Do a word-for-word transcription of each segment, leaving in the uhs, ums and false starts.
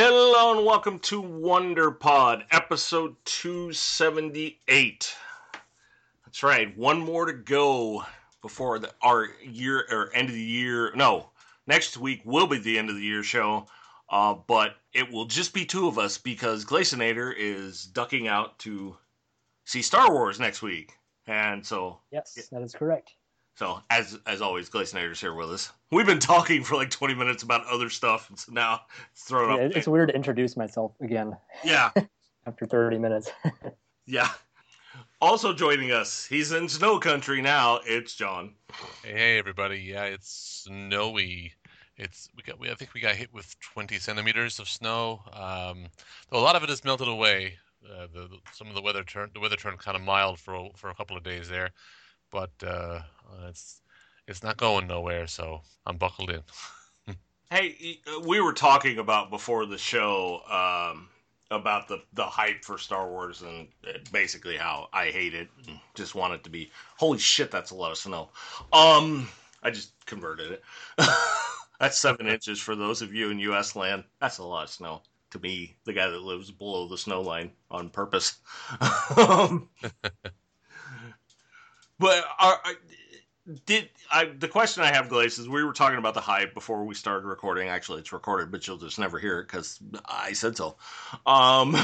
Hello and welcome to Wonder Pod, episode two seventy-eight. That's right, one more to go before the, our year or end of the year. No, next week will be the end of the year show, uh, but it will just be two of us because Glacenator is ducking out to see Star Wars next week, and so yes, that is correct. So, as as always, Glacenator's here with us. We've been talking for like twenty minutes about other stuff, and so now it's thrown yeah, up. It's weird to introduce myself again. Yeah. After thirty minutes. Yeah. Also joining us, he's in snow country now, it's John. Hey, hey everybody. Yeah, it's snowy. It's we got we I think we got hit with twenty centimeters of snow. Um, though a lot of it has melted away. Uh, the, the some of the weather turned the weather turned kind of mild for a, for a couple of days there. But uh, it's it's not going nowhere, so I'm buckled in. Hey, we were talking about before the show um, about the, the hype for Star Wars and basically how I hate it and just want it to be, holy shit, that's a lot of snow. Um, I just converted it. That's seven inches for those of you in U S land. That's a lot of snow to me, the guy that lives below the snow line on purpose. um, But are, did I? The question I have, Glace, is we were talking about the hype before we started recording. Actually, it's recorded, but you'll just never hear it because I said so. Um,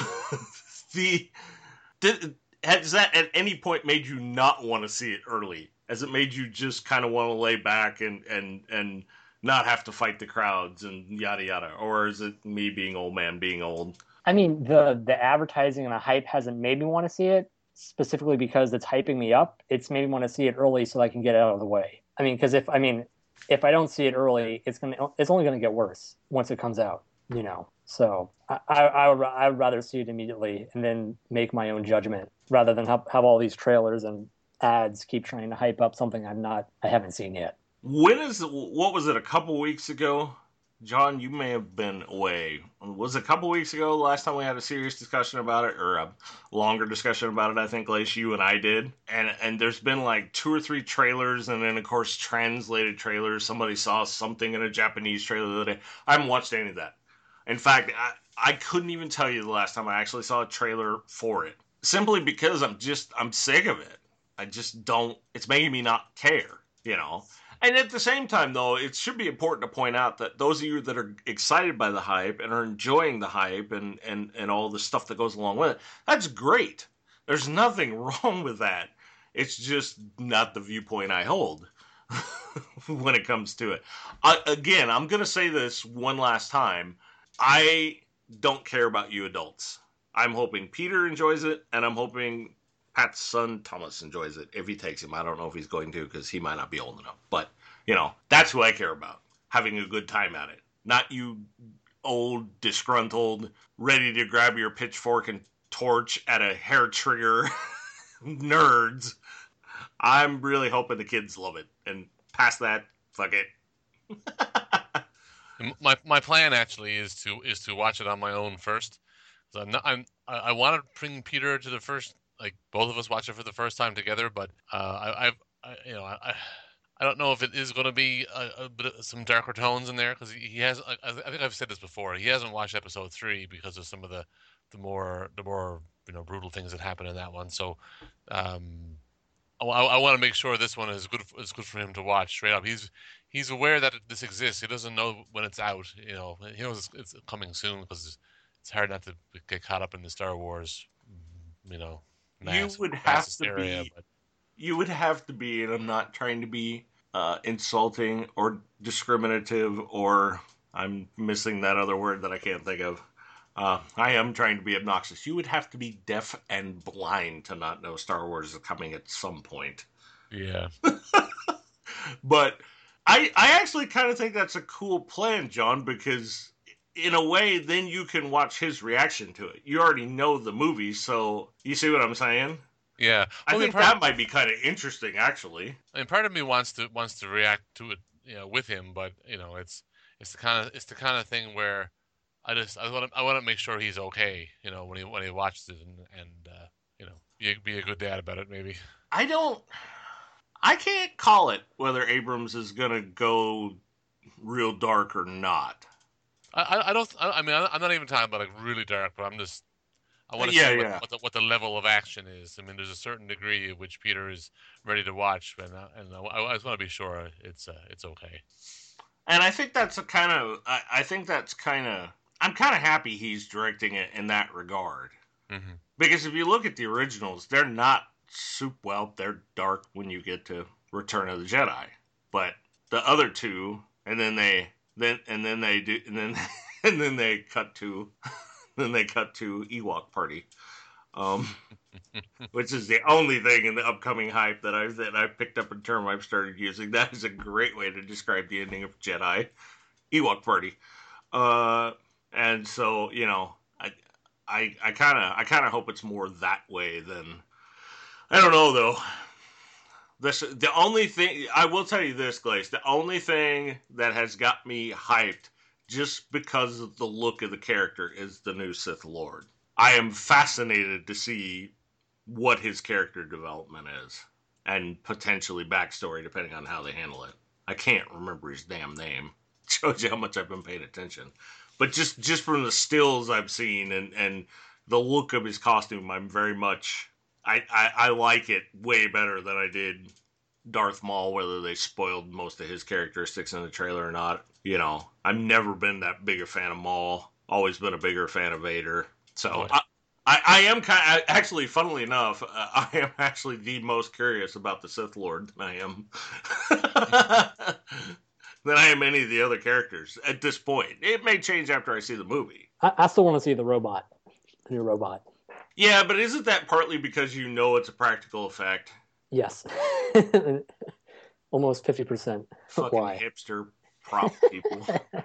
the did has that at any point made you not want to see it early? Has it made you just kind of want to lay back and and and not have to fight the crowds and yada yada, or is it me being old man being old? I mean, the the advertising and the hype hasn't made me want to see it. Specifically because it's hyping me up, it's made me want to see it early so I can get it out of the way. I mean, because if I mean, if I don't see it early, it's gonna it's only gonna get worse once it comes out, you know. So I I, I would I would rather see it immediately and then make my own judgment rather than have, have all these trailers and ads keep trying to hype up something I'm not I haven't seen yet. When is what was it? A couple weeks ago, John, you may have been away. Was it a couple weeks ago last time we had a serious discussion about it, or a longer discussion about it? I think, Lace, you and I did. And and there's been like two or three trailers, and then of course translated trailers. Somebody saw something in a Japanese trailer the other day. I haven't watched any of that. In fact, I, I couldn't even tell you the last time I actually saw a trailer for it. Simply because I'm just I'm sick of it. I just don't. It's making me not care, you know. And at the same time, though, it should be important to point out that those of you that are excited by the hype and are enjoying the hype and, and, and all the stuff that goes along with it, that's great. There's nothing wrong with that. It's just not the viewpoint I hold when it comes to it. I, again, I'm going to say this one last time. I don't care about you adults. I'm hoping Peter enjoys it, and I'm hoping Pat's son Thomas enjoys it if he takes him. I don't know if he's going to because he might not be old enough. But, you know, that's who I care about. Having a good time at it. Not you old, disgruntled, ready to grab your pitchfork and torch at a hair trigger nerds. I'm really hoping the kids love it. And past that, fuck it. my my plan actually is to is to watch it on my own first. So I'm not, I'm I, I want to bring Peter to the first. Like both of us watch it for the first time together, but uh, I, I've, I, you know, I, I don't know if it is going to be a, a bit of some darker tones in there because he, he has. I, I think I've said this before. He hasn't watched episode three because of some of the, the more, the more you know, brutal things that happen in that one. So, um, I, I want to make sure this one is good. Is good for him to watch straight up. He's he's aware that this exists. He doesn't know when it's out. You know, he knows it's, it's coming soon because it's hard not to get caught up in the Star Wars. You know. Mass, you would have to area, be. But... You would have to be, and I'm not trying to be uh, insulting or discriminative, or I'm missing that other word that I can't think of. Uh, I am trying to be obnoxious. You would have to be deaf and blind to not know Star Wars is coming at some point. Yeah. But I, I actually kind of think that's a cool plan, John, because in a way, then you can watch his reaction to it. You already know the movie, so you see what I'm saying? Yeah, I well, think part that of, might be kind of interesting, actually. I mean, part of me wants to wants to react to it, you know, with him, but you know, it's it's the kind of it's the kind of thing where I just I want to I want to make sure he's okay, you know, when he when he watches it and and uh, you know, be be a good dad about it, maybe. I don't. I can't call it whether Abrams is gonna go real dark or not. I, I I don't. I, I mean, I- I'm not even talking about like really dark, but I'm just. I want to Yeah, see what yeah. what the, what the level of action is. I mean, there's a certain degree at which Peter is ready to watch, and uh, and I, I just want to be sure it's uh, it's okay. And I think that's a kind of. I, I think that's kind of. I'm kind of happy he's directing it in that regard. Hmm. Because if you look at the originals, they're not soup. Well, they're dark when you get to Return of the Jedi, but the other two, and then they then and then they do, and then and then they cut to, then they cut to Ewok Party, um, which is the only thing in the upcoming hype that I that I picked up a term I've started using. That is a great way to describe the ending of Jedi Ewok Party. Uh, and so you know, I I I kind of I kind of hope it's more that way than I don't know though. This the only thing I will tell you this, Glaze. The only thing that has got me hyped just because of the look of the character is the new Sith Lord. I am fascinated to see what his character development is and potentially backstory depending on how they handle it. I can't remember his damn name. Shows you how much I've been paying attention. But just just from the stills I've seen and and the look of his costume, I'm very much I, I, I like it way better than I did Darth Maul, whether they spoiled most of his characteristics in the trailer or not. You know, I've never been that big a fan of Maul. Always been a bigger fan of Vader. So Right. I, I, I am kind of, actually, funnily enough, uh, I am actually the most curious about the Sith Lord than I am than I am any of the other characters at this point. It may change after I see the movie. I, I still want to see the robot, the new robot. Yeah, but isn't that partly because you know it's a practical effect? Yes, almost fifty percent. Fucking Why? hipster prop people.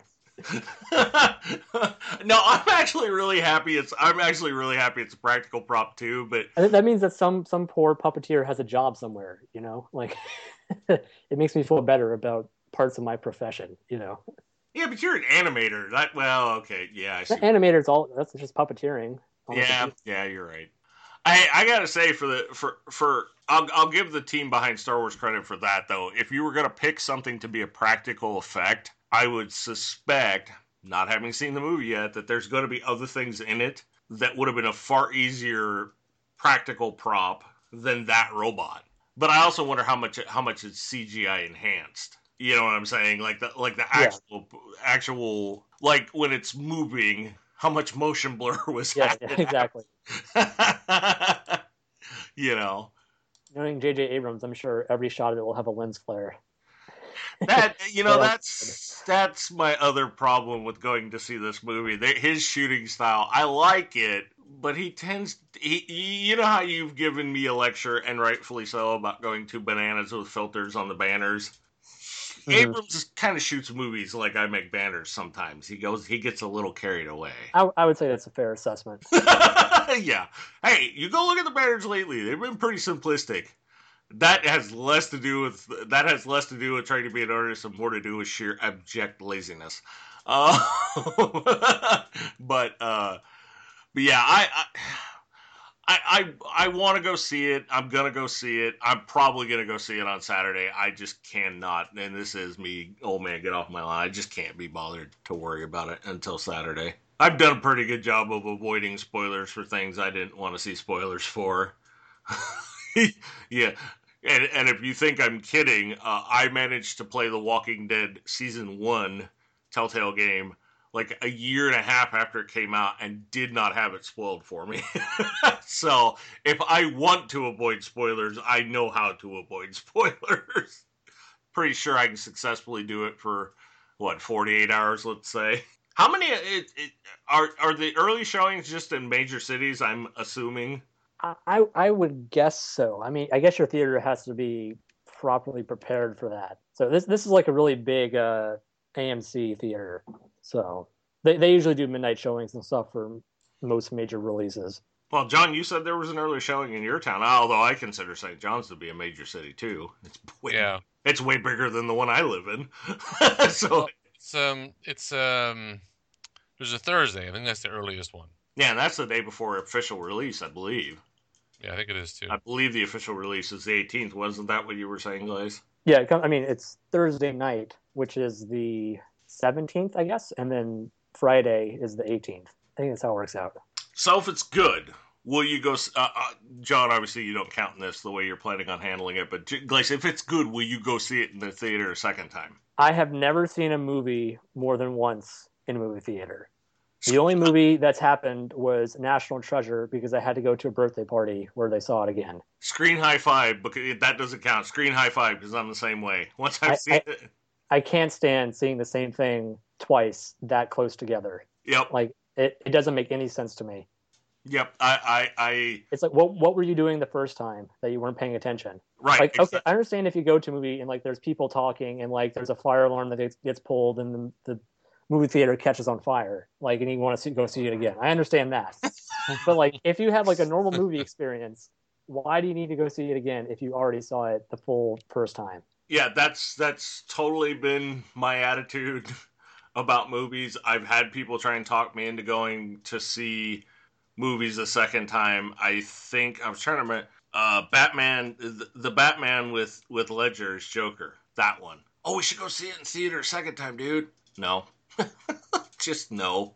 No, I'm actually really happy. It's I'm actually really happy it's a practical prop too. But I think that means that some some poor puppeteer has a job somewhere. You know, like it makes me feel better about parts of my profession. You know, yeah, but you're an animator. That well, okay, yeah, I see. animators all that's just puppeteering. On Yeah, yeah, you're right. I I gotta say for the for for I'll I'll give the team behind Star Wars credit for that though. If you were gonna pick something to be a practical effect, I would suspect, not having seen the movie yet, that there's going to be other things in it that would have been a far easier practical prop than that robot. But I also wonder how much how much it's C G I enhanced. You know what I'm saying? Like the like the Yeah. actual actual like when it's moving, how much motion blur was Yeah, yeah, added exactly. out. You know. Knowing J J Abrams, I'm sure every shot of it will have a lens flare. That you know Well, that's that's my other problem with going to see this movie. They, his shooting style, I like it, but he tends he you know how you've given me a lecture and rightfully so about going to bananas with filters on the banners. mhm. Abrams kind of shoots movies like I make banners sometimes. He goes he gets a little carried away. I, I would say that's a fair assessment. Yeah. Hey, you go look at the banners lately. They've been pretty simplistic. That has less to do with that has less to do with trying to be an artist and more to do with sheer abject laziness. Uh, but uh, but yeah, I I I, I want to go see it. I'm gonna go see it. I'm probably gonna go see it on Saturday. I just cannot, and this is me, old man, get off my line. I just can't be bothered to worry about it until Saturday. I've done a pretty good job of avoiding spoilers for things I didn't want to see spoilers for. Yeah, and and if you think I'm kidding, uh, I managed to play The Walking Dead season one Telltale game like a year and a half after it came out and did not have it spoiled for me. So if I want to avoid spoilers, I know how to avoid spoilers. Pretty sure I can successfully do it for what forty-eight hours, let's say. How many it, it, are are the early showings just in major cities? I'm assuming. I, I I would guess so. I mean, I guess your theater has to be properly prepared for that. So this this is like a really big uh, A M C theater. So they they usually do midnight showings and stuff for most major releases. Well, John, you said there was an early showing in your town, although I consider Saint John's to be a major city too. It's way, Yeah. it's way bigger than the one I live in. So Well, it's um, it's um, there's a Thursday. I think that's the earliest one. yeah, and that's the day before official release, I believe. Yeah, I think it is too. I believe the official release is the eighteenth. Wasn't that what you were saying, Glaze? Yeah, it com- I mean it's Thursday night, which is the seventeenth, I guess, and then Friday is the eighteenth. I think that's how it works out. So if it's good, will you go? Uh, uh, John, obviously you don't count in this the way you're planning on handling it, but Glace, if it's good, will you go see it in the theater a second time? I have never seen a movie more than once in a movie theater. The only movie that's happened was National Treasure because I had to go to a birthday party where they saw it again. Screen high five, because that doesn't count. Screen high five because I'm the same way. Once I've I, seen I, it, I can't stand seeing the same thing twice that close together. Yep. Like it, it doesn't make any sense to me. Yep. I, I, I. It's like, what what were you doing the first time that you weren't paying attention? Right. Like, exactly. okay, I understand if you go to a movie and like there's people talking and like there's a fire alarm that gets, gets pulled and the, the movie theater catches on fire, like, and you want to see, go see it again. I understand that. But like, if you have like a normal movie experience, why do you need to go see it again if you already saw it the full first time? Yeah, that's that's totally been my attitude about movies. I've had people try and talk me into going to see movies a second time. I think I was trying to remember uh, Batman, the, the Batman with with Ledger's Joker. That one. Oh, we should go see it in theater a second time, dude. No. Just no.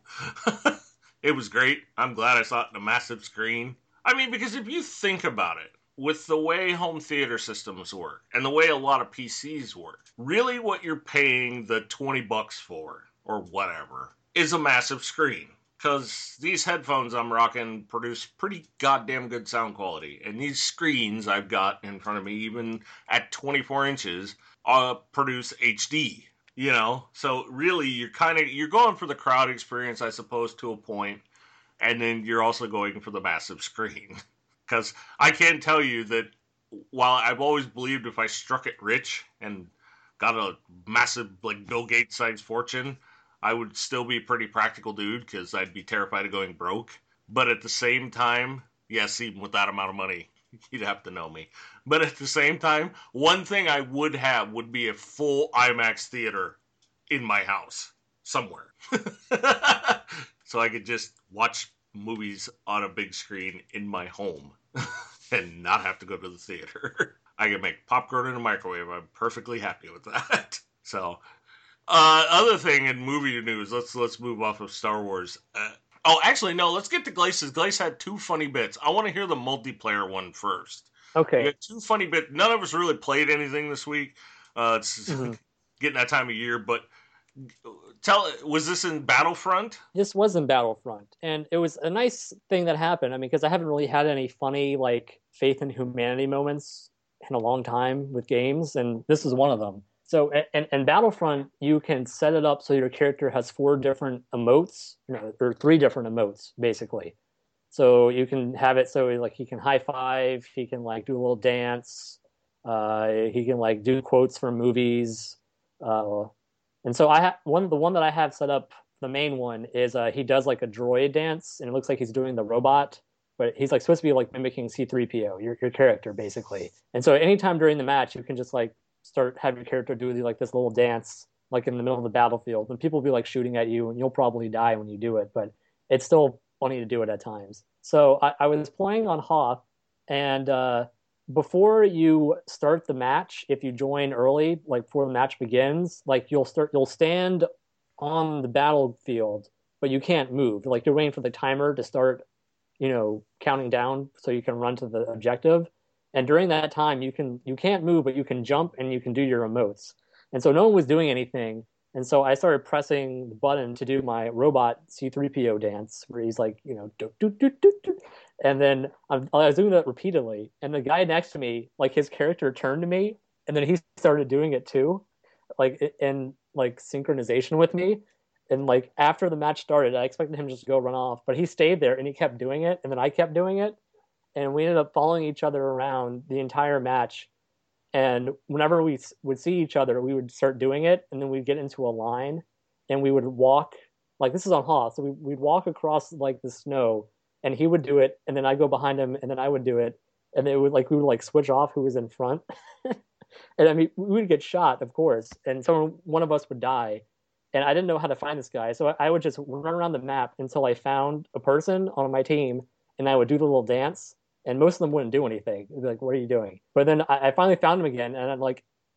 It was great. I'm glad I saw it in a massive screen. I mean, because if you think about it, with the way home theater systems work and the way a lot of P Cs work, really what you're paying the twenty bucks for, or whatever, is a massive screen. Because these headphones I'm rocking produce pretty goddamn good sound quality. And these screens I've got in front of me, even at twenty-four inches, uh, produce H D. You know, so really you're kind of, you're going for the crowd experience, I suppose, to a point, and then you're also going for the massive screen. Because I can tell you that while I've always believed if I struck it rich and got a massive, like, Bill Gates-sized fortune, I would still be a pretty practical dude because I'd be terrified of going broke. But at the same time, yes, even with that amount of money, you'd have to know me. But at the same time, one thing I would have would be a full IMAX theater in my house somewhere. So I could just watch movies on a big screen in my home and not have to go to the theater. I can make popcorn in a microwave. I'm perfectly happy with that. So, uh, other thing in movie news, let's let's move off of Star Wars. Uh, Oh, actually, no, let's get to Glace's. Glace had two funny bits. I want to hear the multiplayer one first. Okay. You had two funny bits. None of us really played anything this week. Uh, it's mm-hmm. getting that time of year, but tell, was this in Battlefront? This was in Battlefront, and it was a nice thing that happened. I mean, because I haven't really had any funny, like, faith in humanity moments in a long time with games, and this is one of them. So, and, and Battlefront, you can set it up so your character has four different emotes, you know, or three different emotes, basically. So you can have it so, like, he can high five, he can, like, do a little dance, uh, he can, like, do quotes from movies. Uh, and so I ha- one the one that I have set up, the main one, is uh, he does, like, a droid dance, and it looks like he's doing the robot, but he's, like, supposed to be, like, mimicking C three P O, your your character, basically. And so anytime during the match, you can just, like, start having your character do like this little dance, like in the middle of the battlefield, and people will be like shooting at you, and you'll probably die when you do it, but it's still funny to do it at times. So I, I was playing on Hoth, and uh, before you start the match, if you join early, like before the match begins, like you'll start, you'll stand on the battlefield, but you can't move. Like you're waiting for the timer to start, you know, counting down so you can run to the objective. And during that time, you can you can't move, but you can jump and you can do your emotes. And so no one was doing anything. And so I started pressing the button to do my robot C three P O dance, where he's like, you know, do, do, do, do, do. And then I'm, I was doing that repeatedly. And the guy next to me, like his character turned to me, and then he started doing it too, like in like synchronization with me. And like after the match started, I expected him just to go run off, but he stayed there and he kept doing it, and then I kept doing it. And we ended up following each other around the entire match. And whenever we would see each other, we would start doing it. And then we'd get into a line and we would walk, like this is on Hoth. So we, we'd walk across like the snow, and he would do it. And then I'd go behind him, and then I would do it. And it would like, we would like switch off who was in front. And I mean, we would get shot, of course. And so one of us would die. And I didn't know how to find this guy. So I would just run around the map until I found a person on my team, and I would do the little dance. And most of them wouldn't do anything. They'd be like, what are you doing? But then I, I finally found him again, and I'm like,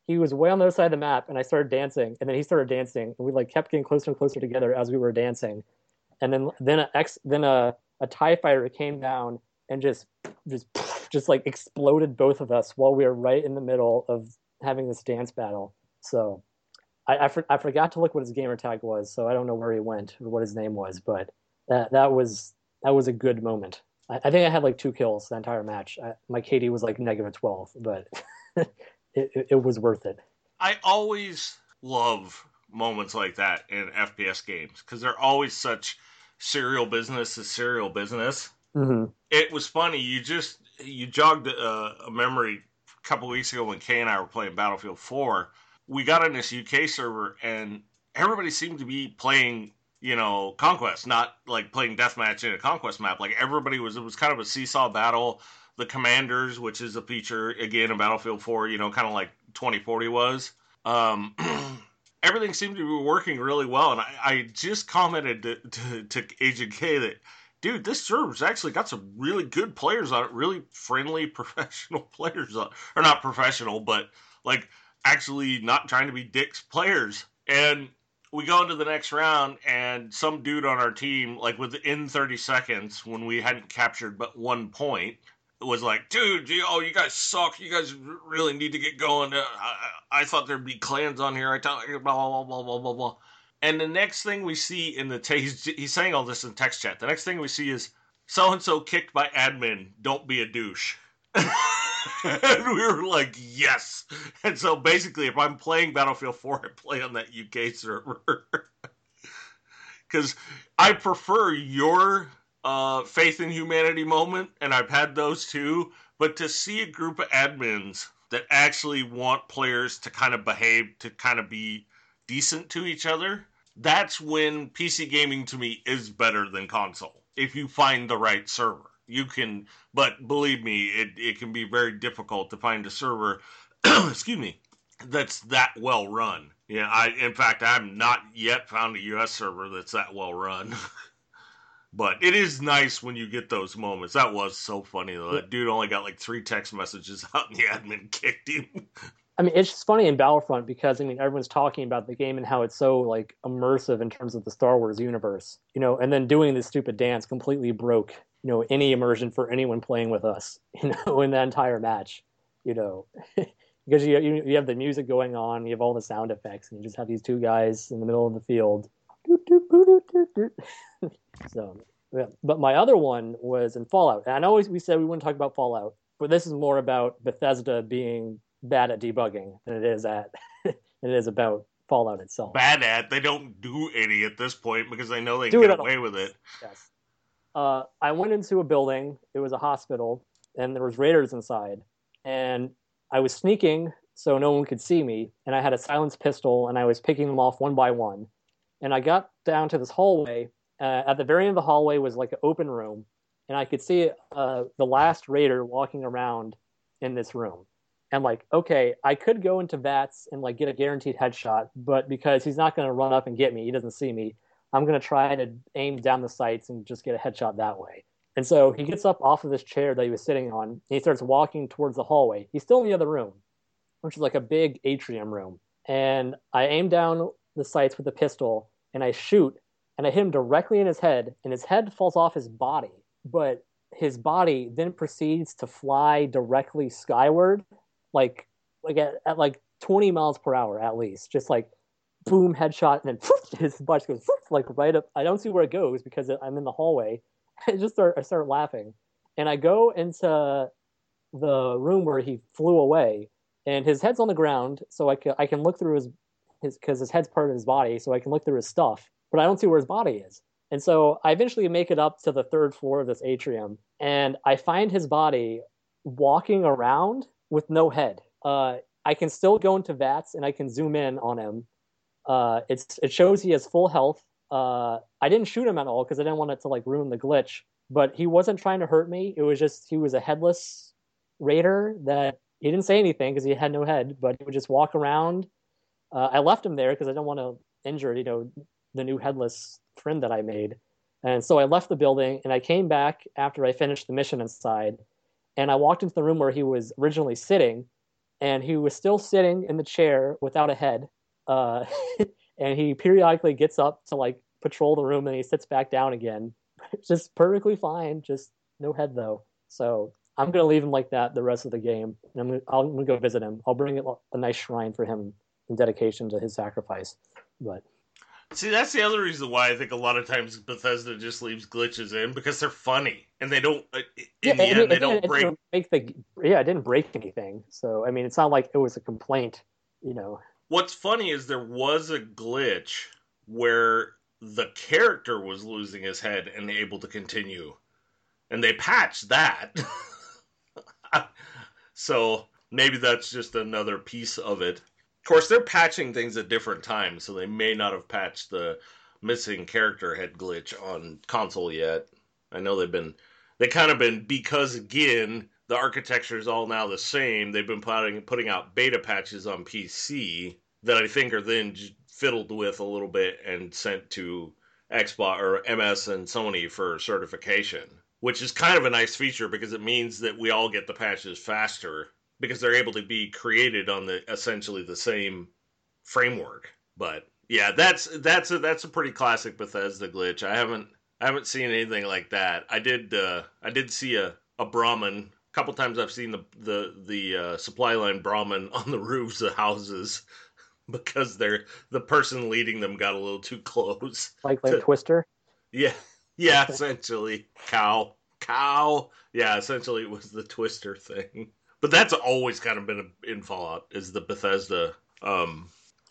he was way on the other side of the map, and I started dancing, and then he started dancing, and we like kept getting closer and closer together as we were dancing, and then then a ex then a a TIE fighter came down and just just just like exploded both of us while we were right in the middle of having this dance battle. So I I, for, I forgot to look what his gamer tag was, so I don't know where he went or what his name was, but that that was that was a good moment. I, I think I had like two kills the entire match. I, my K D was like negative twelve, but it, it, it was worth it. I always love moments like that in F P S games because they're always such serial business is serial business. Mm-hmm. It was funny. You just you jogged a, a memory a couple weeks ago when Kay and I were playing Battlefield four. We got on this U K server and everybody seemed to be playing, you know, Conquest, not like playing deathmatch in a Conquest map. Like everybody was, it was kind of a seesaw battle. The commanders, which is a feature again in Battlefield four, you know, kind of like twenty forty was. Um, everything seemed to be working really well, and I, I just commented to, to, to Agent K that, dude, this server's actually got some really good players on it, really friendly, professional players on it. Or not professional, but like actually not trying to be dicks players. And we go into the next round, and some dude on our team, like within thirty seconds, when we hadn't captured but one point, was like, dude, you, oh, you guys suck. You guys really need to get going. Uh, I, I thought there'd be clans on here. I thought, blah, blah, blah, blah, blah, blah. And the next thing we see in the text, he's, he's saying all this in text chat. The next thing we see is, so-and-so kicked by admin. Don't be a douche. And we were like, yes. And so basically, if I'm playing Battlefield four, I play on that U K server. Because I prefer your uh, faith in humanity moment, and I've had those too, but to see a group of admins that actually want players to kind of behave, to kind of be decent to each other, that's when P C gaming to me is better than console. If you find the right server. You can, but believe me, it, it can be very difficult to find a server, excuse me, that's that well run. Yeah, I in fact I've not yet found a U S server that's that well run. But it is nice when you get those moments. That was so funny though. That dude only got like three text messages out and the admin kicked him. I mean, it's just funny in Battlefront because, I mean, everyone's talking about the game and how it's so, like, immersive in terms of the Star Wars universe, you know, and then doing this stupid dance completely broke, you know, any immersion for anyone playing with us, you know, in that entire match, you know, because you, you you have the music going on, you have all the sound effects, and you just have these two guys in the middle of the field. So, yeah. But my other one was in Fallout. And I know we said we wouldn't talk about Fallout, but this is more about Bethesda being bad at debugging than it is at than it is about Fallout itself. Bad at? They don't do any at this point because they know they can get away with it. Yes. Uh, I went into a building. It was a hospital, and there was raiders inside. And I was sneaking so no one could see me, and I had a silenced pistol, and I was picking them off one by one. And I got down to this hallway. Uh, at the very end of the hallway was like an open room, and I could see uh, the last raider walking around in this room. And like, okay, I could go into VATS and like get a guaranteed headshot, but because he's not going to run up and get me, he doesn't see me, I'm going to try to aim down the sights and just get a headshot that way. And so he gets up off of this chair that he was sitting on, and he starts walking towards the hallway. He's still in the other room, which is like a big atrium room. And I aim down the sights with the pistol, and I shoot, and I hit him directly in his head, and his head falls off his body. But his body then proceeds to fly directly skyward, like like at, at like twenty miles per hour at least, just like boom, headshot, and then whoosh, his body goes whoosh, like right up. I don't see where it goes because I'm in the hallway. I just start I start laughing, and I go into the room where he flew away, and his head's on the ground, so I can I can look through his his because his head's part of his body, so I can look through his stuff, but I don't see where his body is. And so I eventually make it up to the third floor of this atrium, and I find his body walking around with no head. Uh, I can still go into VATS and I can zoom in on him. Uh, it's it shows he has full health. Uh, I didn't shoot him at all because I didn't want it to like ruin the glitch. But he wasn't trying to hurt me. It was just he was a headless raider that he didn't say anything because he had no head, but he would just walk around. Uh, I left him there because I didn't want to injure, you know, the new headless friend that I made. And so I left the building and I came back after I finished the mission inside. And I walked into the room where he was originally sitting, and he was still sitting in the chair without a head. Uh, and he periodically gets up to like patrol the room, and he sits back down again. Just perfectly fine, just no head though. So I'm gonna leave him like that the rest of the game. And I'm gonna, I'll, I'm gonna go visit him. I'll bring a nice shrine for him in dedication to his sacrifice. But see, that's the other reason why I think a lot of times Bethesda just leaves glitches in, because they're funny and they don't. In yeah, the it, end, it, they it don't didn't, break. It didn't make the yeah, it didn't break anything. So I mean, it's not like it was a complaint, you know. What's funny is there was a glitch where the character was losing his head and able to continue, and they patched that. So maybe that's just another piece of it. Of course, they're patching things at different times, so they may not have patched the missing character head glitch on console yet. I know they've been, they kind of been, because again, the architecture is all now the same, they've been putting, putting out beta patches on P C that I think are then fiddled with a little bit and sent to Xbox or M S and Sony for certification, which is kind of a nice feature because it means that we all get the patches faster because they're able to be created on the essentially the same framework. But yeah, that's that's a that's a pretty classic Bethesda glitch. I haven't I haven't seen anything like that. I did uh, I did see a, a Brahmin. A couple times I've seen the the the uh, supply line Brahmin on the roofs of houses because they're the person leading them got a little too close. Like like to, Twister. Yeah, yeah, essentially cow cow. Yeah, essentially it was the Twister thing. But that's always kind of been in Fallout, is the Bethesda, um,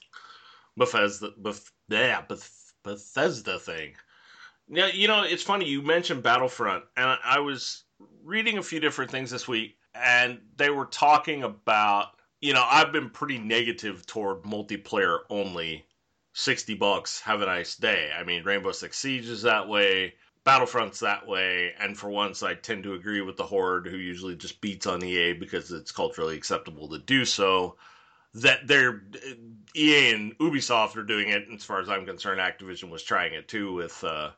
Bethesda, Beth, yeah, Beth, Bethesda thing. Yeah, you know, it's funny, you mentioned Battlefront, and I was reading a few different things this week, and they were talking about, you know, I've been pretty negative toward multiplayer only, sixty bucks, have a nice day. I mean, Rainbow Six Siege is that way, Battlefront's that way, and for once I tend to agree with the Horde, who usually just beats on E A because it's culturally acceptable to do so, that they're, E A and Ubisoft are doing it, and as far as I'm concerned, Activision was trying it too with uh,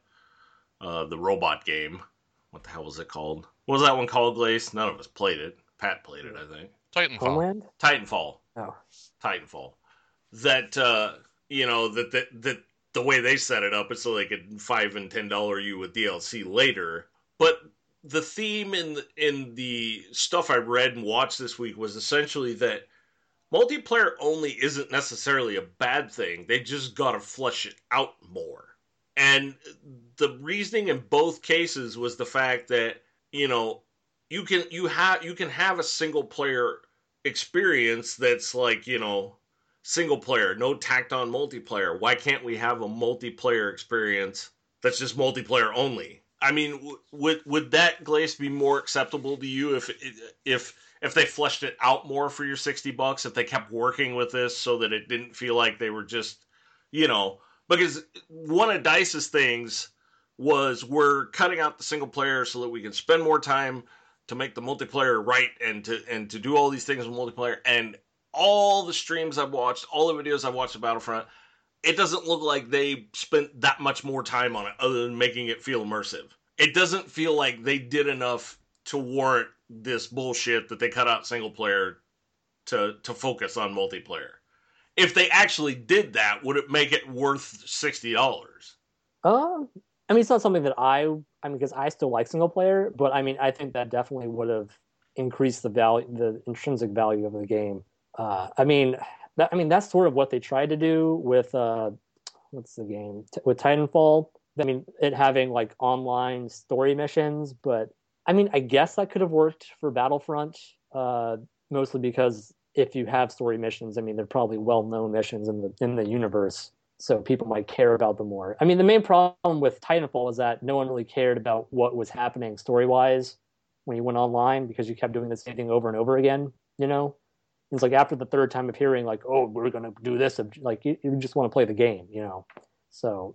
uh, the robot game. What the hell was it called? What was that one called, Glace? None of us played it. Pat played it, I think. Titanfall. Homeland? Titanfall. Oh. Titanfall. That, uh, you know, that, that, that the way they set it up is so they could five and ten dollar you with D L C later. But the theme in the, in the stuff I read and watched this week was essentially that multiplayer only isn't necessarily a bad thing. They just gotta flesh it out more. And the reasoning in both cases was the fact that, you know, you can you have you can have a single player experience that's like, you know, single player, no tacked on multiplayer. Why can't we have a multiplayer experience that's just multiplayer only? I mean, w- would would that, Glace, be more acceptable to you if if if they fleshed it out more for your sixty bucks? If they kept working with this so that it didn't feel like they were just, you know, because one of DICE's things was we're cutting out the single player so that we can spend more time to make the multiplayer right and to and to do all these things with multiplayer. And all the streams I've watched, all the videos I've watched of Battlefront, it doesn't look like they spent that much more time on it other than making it feel immersive. It doesn't feel like they did enough to warrant this bullshit that they cut out single player to, to focus on multiplayer. If they actually did that, would it make it worth sixty dollars? Uh, I mean, it's not something that I, I mean, because I still like single player, but I mean, I think that definitely would have increased the value, the intrinsic value of the game. Uh, I mean, that, I mean, that's sort of what they tried to do with, uh, what's the game? T- with Titanfall. I mean, it having like online story missions, but I mean, I guess that could have worked for Battlefront, uh, mostly because if you have story missions, I mean, they're probably well-known missions in the in the universe, so people might care about them more. I mean, the main problem with Titanfall is that no one really cared about what was happening story-wise when you went online because you kept doing the same thing over and over again, you know? It's like after the third time of hearing, like, oh, we're going to do this, like, you, you just want to play the game, you know? So,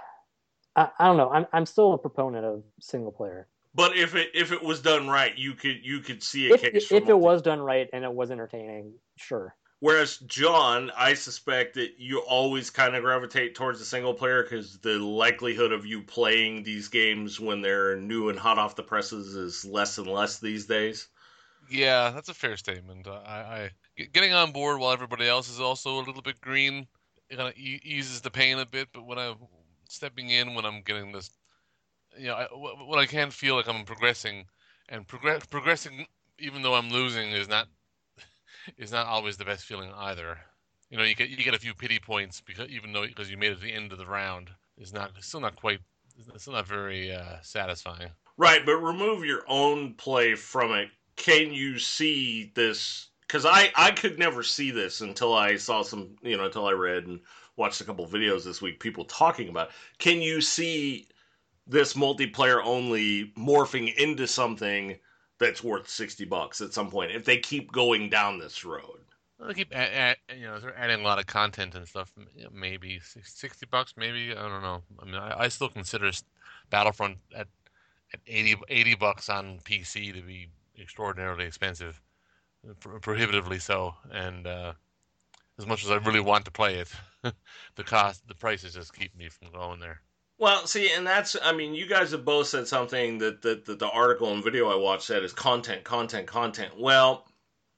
I, I don't know. I'm I'm still a proponent of single player. But if it if it was done right, you could you could see a If, case. if for it was done right and it was entertaining, sure. Whereas John, I suspect that you always kind of gravitate towards the single player because the likelihood of you playing these games when they're new and hot off the presses is less and less these days. Yeah, that's a fair statement. I, I getting on board while everybody else is also a little bit green, it kind of e- eases the pain a bit. But when I'm stepping in, when I'm getting this, you know, I, when I can feel like I'm progressing, and progress progressing, even though I'm losing, is not is not always the best feeling either. You know, you get you get a few pity points because even though because you made it to the end of the round, is not it's still not quite it's still not very uh, satisfying. Right, but remove your own play from it. Can you see this? Because I, I could never see this until I saw some, you know, until I read and watched a couple videos this week, people talking about it. Can you see this multiplayer only morphing into something that's worth sixty bucks at some point if they keep going down this road? Well, they keep add, add, you know they're adding a lot of content and stuff. Maybe sixty bucks, maybe I don't know. I mean, I, I still consider Battlefront at at eighty, eighty bucks on P C to be extraordinarily expensive, pro- prohibitively so. And uh, as much as I really want to play it, the cost, the prices just keep me from going there. Well, see, and that's, I mean, you guys have both said something that, that, that the article and video I watched said is content, content, content. Well,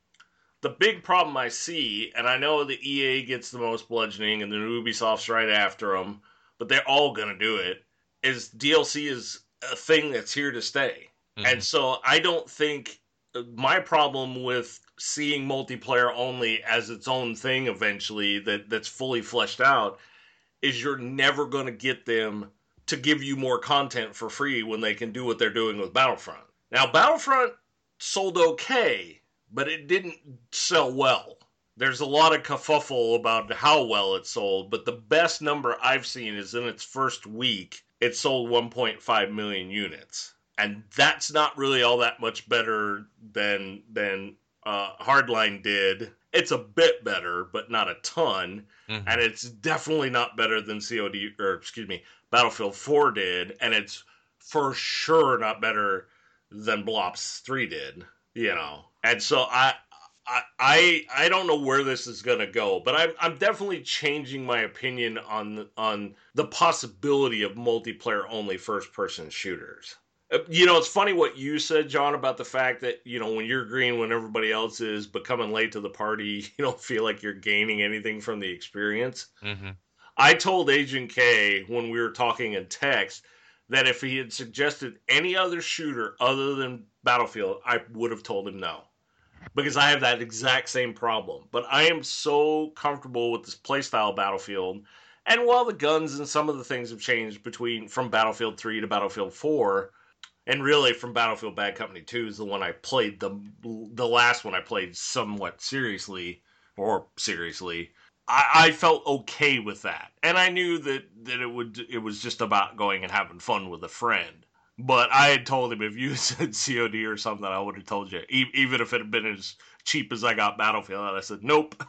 the big problem I see, and I know the E A gets the most bludgeoning and the Ubisoft's right after them, but they're all going to do it, is D L C is a thing that's here to stay. Mm-hmm. And so I don't think my problem with seeing multiplayer only as its own thing eventually that, that's fully fleshed out is you're never going to get them to give you more content for free when they can do what they're doing with Battlefront. Now, Battlefront sold okay, but it didn't sell well. There's a lot of kerfuffle about how well it sold, but the best number I've seen is in its first week, it sold one point five million units. And that's not really all that much better than than uh, Hardline did. It's a bit better, but not a ton. Mm-hmm. And it's definitely not better than C O D, or excuse me, Battlefield four did. And it's for sure not better than Blops three did, you know. And so I, I, I, I don't know where this is gonna go, but I'm, I'm definitely changing my opinion on on the possibility of multiplayer only first person shooters. You know, it's funny what you said, John, about the fact that, you know, when you're green, when everybody else is, but coming late to the party, you don't feel like you're gaining anything from the experience. Mm-hmm. I told Agent K when we were talking in text that if he had suggested any other shooter other than Battlefield, I would have told him no. Because I have that exact same problem. But I am so comfortable with this playstyle Battlefield. And while the guns and some of the things have changed between from Battlefield three to Battlefield four, and really from Battlefield Bad Company two is the one I played, the the last one I played somewhat seriously, or seriously, I, I felt okay with that. And I knew that, that it would it was just about going and having fun with a friend. But I had told him if you said C O D or something, I would have told you. E- even if it had been as cheap as I got Battlefield, and I said nope,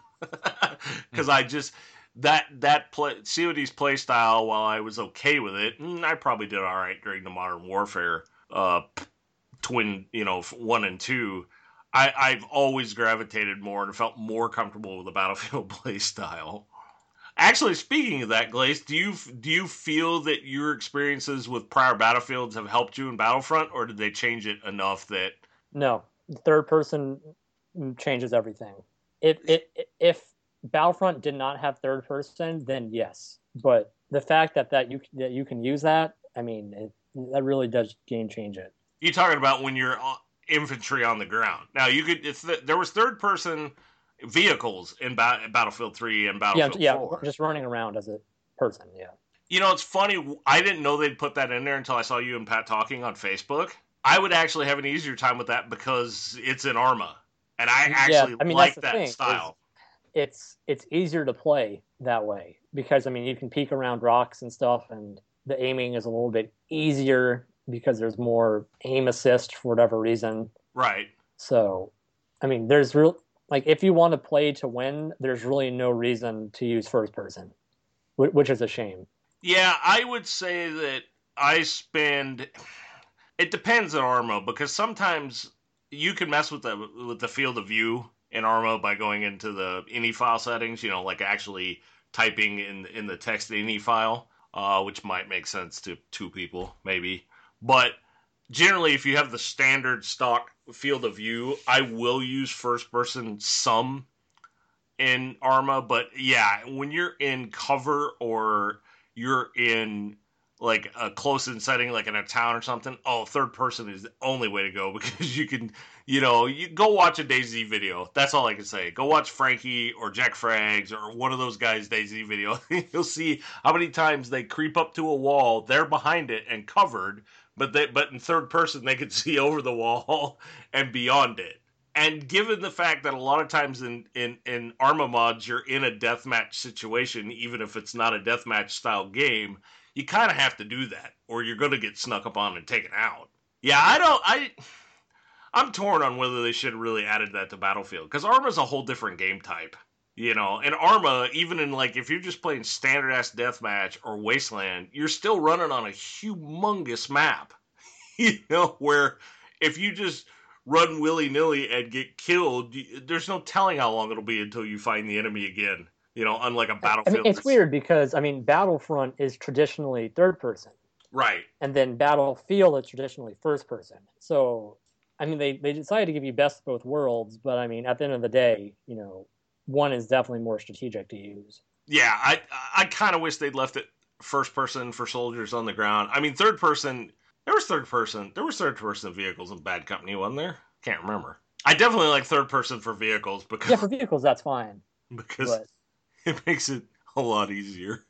because I just that that play, C O D's play style. While I was okay with it, I probably did all right during the Modern Warfare uh, twin, you know, one and two. I, I've always gravitated more and felt more comfortable with the Battlefield play style. Actually, speaking of that, Glaze, do you do you feel that your experiences with prior Battlefields have helped you in Battlefront, or did they change it enough that? No, third person changes everything. If it if Battlefront did not have third person, then yes. But the fact that that you that you can use that, I mean, it, that really does game change it. You talking about when you're infantry on the ground? Now you could. If the, there was third person vehicles in ba- Battlefield three and Battlefield yeah, four. Yeah, just running around as a person, yeah. You know, it's funny. I didn't know they'd put that in there until I saw you and Pat talking on Facebook. I would actually have an easier time with that because it's in Arma, and I actually yeah, I mean, like that's the that thing, style. It's it's easier to play that way because I mean you can peek around rocks and stuff, and the aiming is a little bit easier because there's more aim assist for whatever reason. Right. So, I mean, there's real like if you want to play to win, there's really no reason to use first person, which is a shame. Yeah, I would say that I spend. It depends on Arma because sometimes you can mess with the with the field of view in Arma by going into the ini file settings. You know, like actually typing in in the text ini file, uh, which might make sense to two people maybe. But generally, if you have the standard stock field of view, I will use first person some in Arma, but yeah, when you're in cover or you're in like a close-in setting, like in a town or something, oh, third person is the only way to go because you can, you know, you go watch a DayZ video. That's all I can say. Go watch Frankie or Jack Frags or one of those guys' DayZ video. You'll see how many times they creep up to a wall, they're behind it and covered, but they, but in third person they can see over the wall and beyond it. And given the fact that a lot of times in, in, in Arma mods you're in a deathmatch situation, even if it's not a deathmatch style game, you kind of have to do that, or you're going to get snuck up on and taken out. Yeah, I don't. I I'm torn on whether they should have really added that to Battlefield, because Arma's a whole different game type, you know. And Arma, even in like if you're just playing standard ass deathmatch or Wasteland, you're still running on a humongous map, you know, where if you just run willy-nilly and get killed, there's no telling how long it'll be until you find the enemy again. You know, unlike a Battlefield. I mean, it's weird because, I mean, Battlefront is traditionally third person. Right. And then Battlefield is traditionally first person. So, I mean, they, they decided to give you best of both worlds, but I mean, at the end of the day, you know, one is definitely more strategic to use. Yeah, I I kind of wish they'd left it first person for soldiers on the ground. I mean, third person, there was third person, there was third person vehicles in Bad Company, wasn't there? Can't remember. I definitely like third person for vehicles because yeah, for vehicles that's fine. Because but... it makes it a lot easier.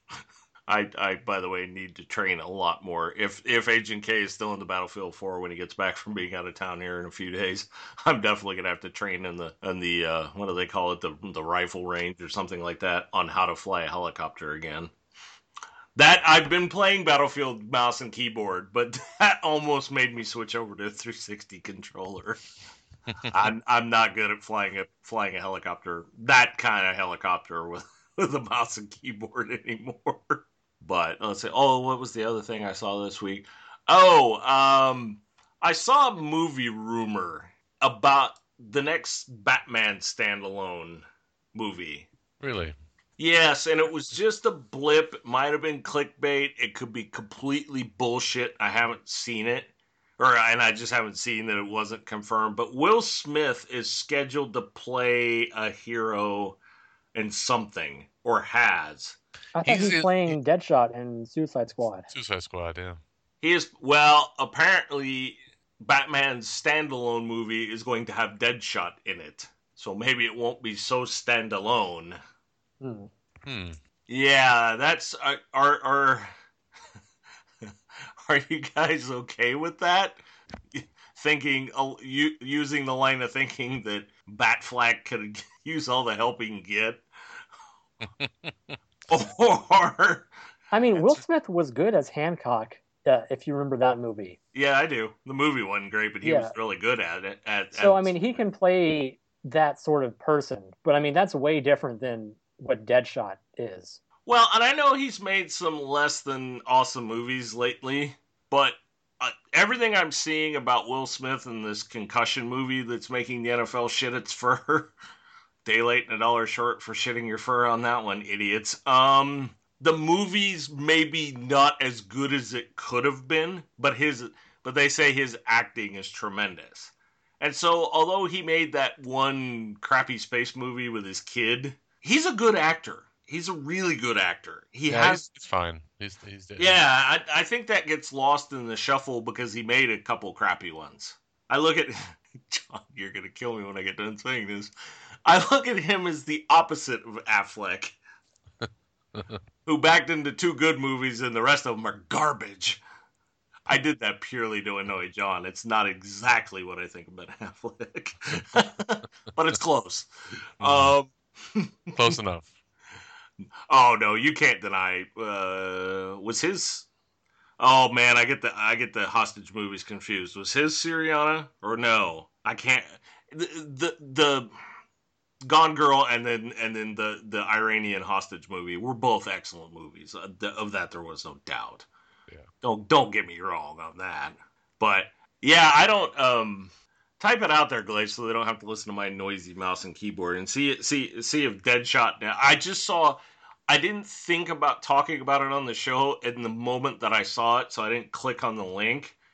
I, I, by the way, need to train a lot more. If if Agent K is still in the Battlefield four when he gets back from being out of town here in a few days, I'm definitely gonna have to train in the in the uh, what do they call it, the the rifle range or something like that, on how to fly a helicopter again. That I've been playing Battlefield mouse and keyboard, but that almost made me switch over to a three sixty controller. I'm I'm not good at flying a flying a helicopter, that kind of helicopter with with a mouse and keyboard anymore. But let's see. Oh, what was the other thing I saw this week? Oh, um, I saw a movie rumor about the next Batman standalone movie. Really? Yes, and it was just a blip. It might have been clickbait. It could be completely bullshit. I haven't seen it. Or, and I just haven't seen that it wasn't confirmed. But Will Smith is scheduled to play a hero in something, or has. I thought he's, he's playing he, Deadshot in Suicide Squad. Suicide Squad, yeah. He is, well, apparently Batman's standalone movie is going to have Deadshot in it. So maybe it won't be so standalone. Hmm. Hmm. Yeah, that's, uh, are, are, are you guys okay with that? Thinking, uh, u- using the line of thinking that Batfleck could use all the help he can get? Or, I mean, Will Smith was good as Hancock, uh, if you remember that movie. Yeah, I do. The movie wasn't great, but he yeah. was really good at it. At, so, at... I mean, he can play that sort of person, but I mean, that's way different than what Deadshot is. Well, and I know he's made some less than awesome movies lately, but uh, everything I'm seeing about Will Smith in this concussion movie that's making the N F L shit its fur, day late and a dollar short for shitting your fur on that one, idiots. Um, the movie's maybe not as good as it could have been, but his, but they say his acting is tremendous. And so, although he made that one crappy space movie with his kid, he's a good actor. He's a really good actor. He yeah, has. It's fine. He's, he's yeah, I, I think that gets lost in the shuffle because he made a couple crappy ones. I look at John. You're gonna kill me when I get done saying this. I look at him as the opposite of Affleck, who backed into two good movies and the rest of them are garbage. I did that purely to annoy John. It's not exactly what I think about Affleck, but it's close. Um, close enough. Oh no, you can't deny. Uh, was his? Oh man, I get the I get the hostage movies confused. Was his Syriana or no? I can't. The the, the Gone Girl and then and then the, the Iranian hostage movie were both excellent movies. Uh, th- of that there was no doubt. Yeah. Don't don't get me wrong on that. But yeah, I don't um type it out there, Glaze, so they don't have to listen to my noisy mouse and keyboard and see see see if Deadshot. Now, I just saw. I didn't think about talking about it on the show in the moment that I saw it, so I didn't click on the link.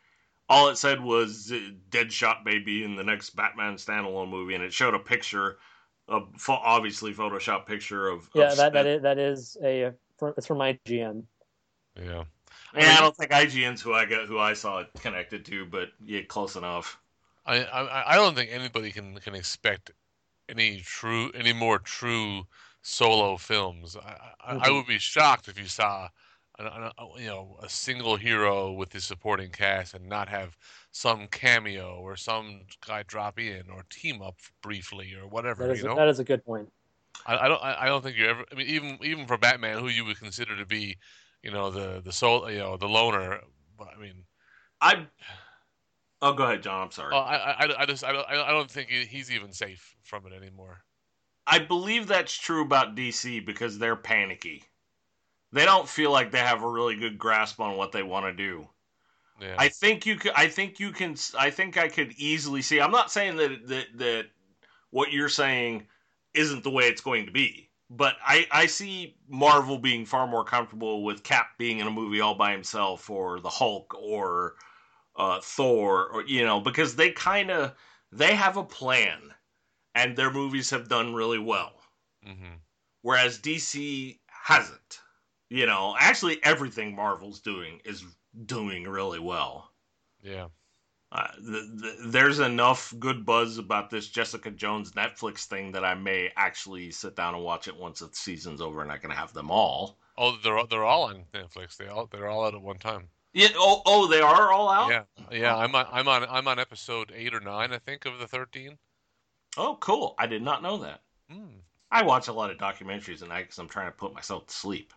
all it said was uh, Deadshot may be in the next Batman standalone movie, and it showed a picture, a pho- obviously Photoshop picture of, Yeah, of that that Smith. is that is a it's from I G N. Yeah. Yeah, I, mean, I don't think I G N's who I got, who I saw it connected to, but yeah, close enough. I, I I don't think anybody can can expect any true any more true solo films. I I, I Mhm. would be shocked if you saw, a, a, a- you know, a single hero with his supporting cast and not have some cameo or some guy drop in or team up briefly or That whatever. is You know, that is a good point. I, I don't I, I don't think you're ever. I mean, even even for Batman, who you would consider to be, you know, the the soul, you know, the loner. But I mean, I oh, go ahead, John. I'm sorry. uh, I, I I just I don't I don't think he's even safe from it anymore. I believe that's true about D C because they're panicky. They don't feel like they have a really good grasp on what they want to do. Yeah. I think you could. I think you can. I think I could easily see. I'm not saying that that that what you're saying isn't the way it's going to be, but I I see Marvel being far more comfortable with Cap being in a movie all by himself, or the Hulk, or uh, Thor, or you know, because they kind of they have a plan, and their movies have done really well, Hmm. whereas D C hasn't. You know, actually, everything Marvel's doing is doing really well. Yeah. Uh, the, the, there's enough good buzz about this Jessica Jones Netflix thing that I may actually sit down and watch it once the season's over, and I can have them all. Oh, they're they're all on Netflix. They all they're all out at one time. Yeah. Oh, oh, they are all out. Yeah, yeah. I'm on I'm on I'm on episode eight or nine, I think, of the thirteen. Oh, cool. I did not know that. Mm. I watch a lot of documentaries at night because I'm trying to put myself to sleep.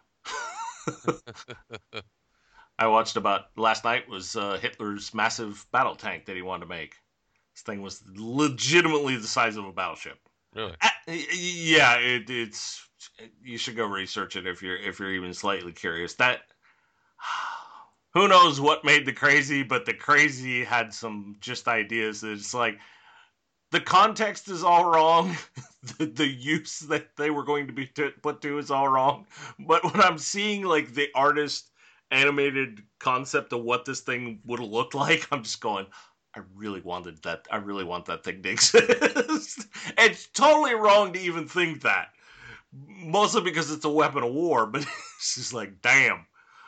I watched about last night was uh, Hitler's massive battle tank that he wanted to make. This thing was legitimately the size of a battleship. Really? Uh, yeah, it, it's you should go research it if you're if you're even slightly curious. That who knows what made the crazy, but the crazy had some just ideas that it's like the context is all wrong. the, the use that they were going to be t- put to is all wrong. But when I'm seeing like the artist animated concept of what this thing would have looked like, I'm just going, I really wanted that. I really want that thing to exist. It's totally wrong to even think that. Mostly because it's a weapon of war, but it's just like, damn,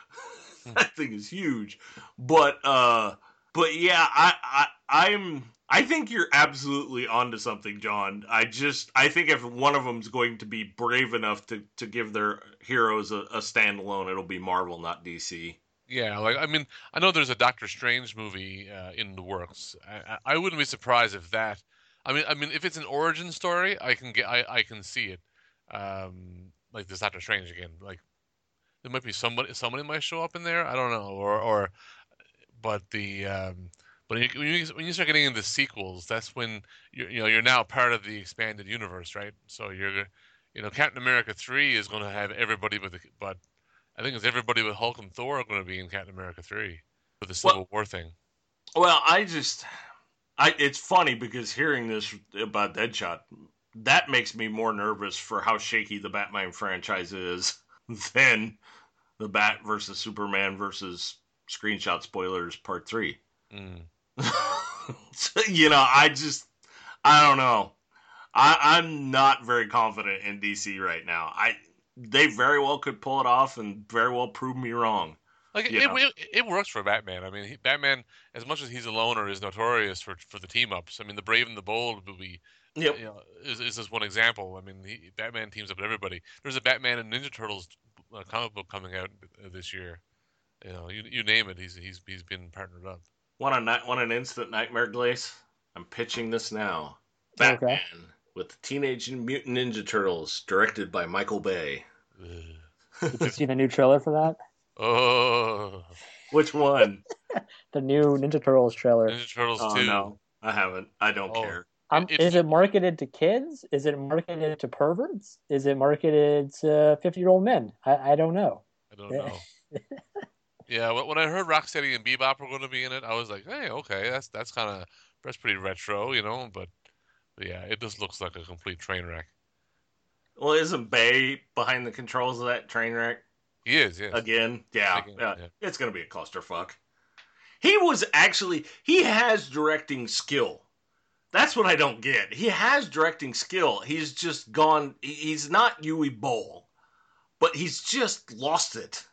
that thing is huge. But uh, but yeah, I, I I'm I think you're absolutely onto something, John. I just I think if one of them's going to be brave enough to to give their heroes a, a standalone, it'll be Marvel, not D C. Yeah, like I mean, I know there's a Doctor Strange movie uh, in the works. I, I I wouldn't be surprised if that. I mean, I mean, if it's an origin story, I can get, I, I can see it. Um, like this Doctor Strange again. Like there might be somebody, somebody might show up in there. I don't know, or or but the um, but when you, when you when you start getting into sequels, that's when you're you know you're now part of the expanded universe, right? So you're, you know, Captain America three is going to have everybody but the, but I think it's everybody with Hulk and Thor are going to be in Captain America three with the Well, Civil War thing. well, I just I it's funny because hearing this about Deadshot, that makes me more nervous for how shaky the Batman franchise is than the Bat versus Superman versus Screenshot Spoilers Part Three. Mm. So, you know, I just I don't know. I, I'm not very confident in D C right now. I they very well could pull it off and very well prove me wrong. Like You it, know. it, it works for Batman. I mean, he, Batman, as much as he's a loner, is notorious for for the team ups. I mean, the Brave and the Bold movie, Yep. you know, is is just one example. I mean, he, Batman teams up with everybody. There's a Batman and Ninja Turtles uh, comic book coming out uh, this year. You know, you you name it, he's he's he's been partnered up. Want a night want an instant nightmare, Glace? I'm pitching this now. Okay. Batman with the Teenage Mutant Ninja Turtles, directed by Michael Bay. Ugh. Did you see the new trailer for that? Oh, Which one? The new Ninja Turtles trailer. Ninja Turtles Oh two. no, I haven't. I don't Oh, care. it, Um, it is it marketed to kids? Is it marketed to perverts? Is it marketed to fifty-year-old men? I, I don't know. I don't know. Yeah, when when I heard Rocksteady and Bebop were going to be in it, I was like, hey, okay, that's that's kind of that's pretty retro, you know. But, but yeah, it just looks like a complete train wreck. Well, isn't Bay behind the controls of that train wreck He is, yes. again? Yeah, Again, yeah. yeah. It's gonna be a clusterfuck. He was actually, he has directing skill. That's what I don't get. He has directing skill. He's just gone, he's not Uwe Boll, but he's just lost it.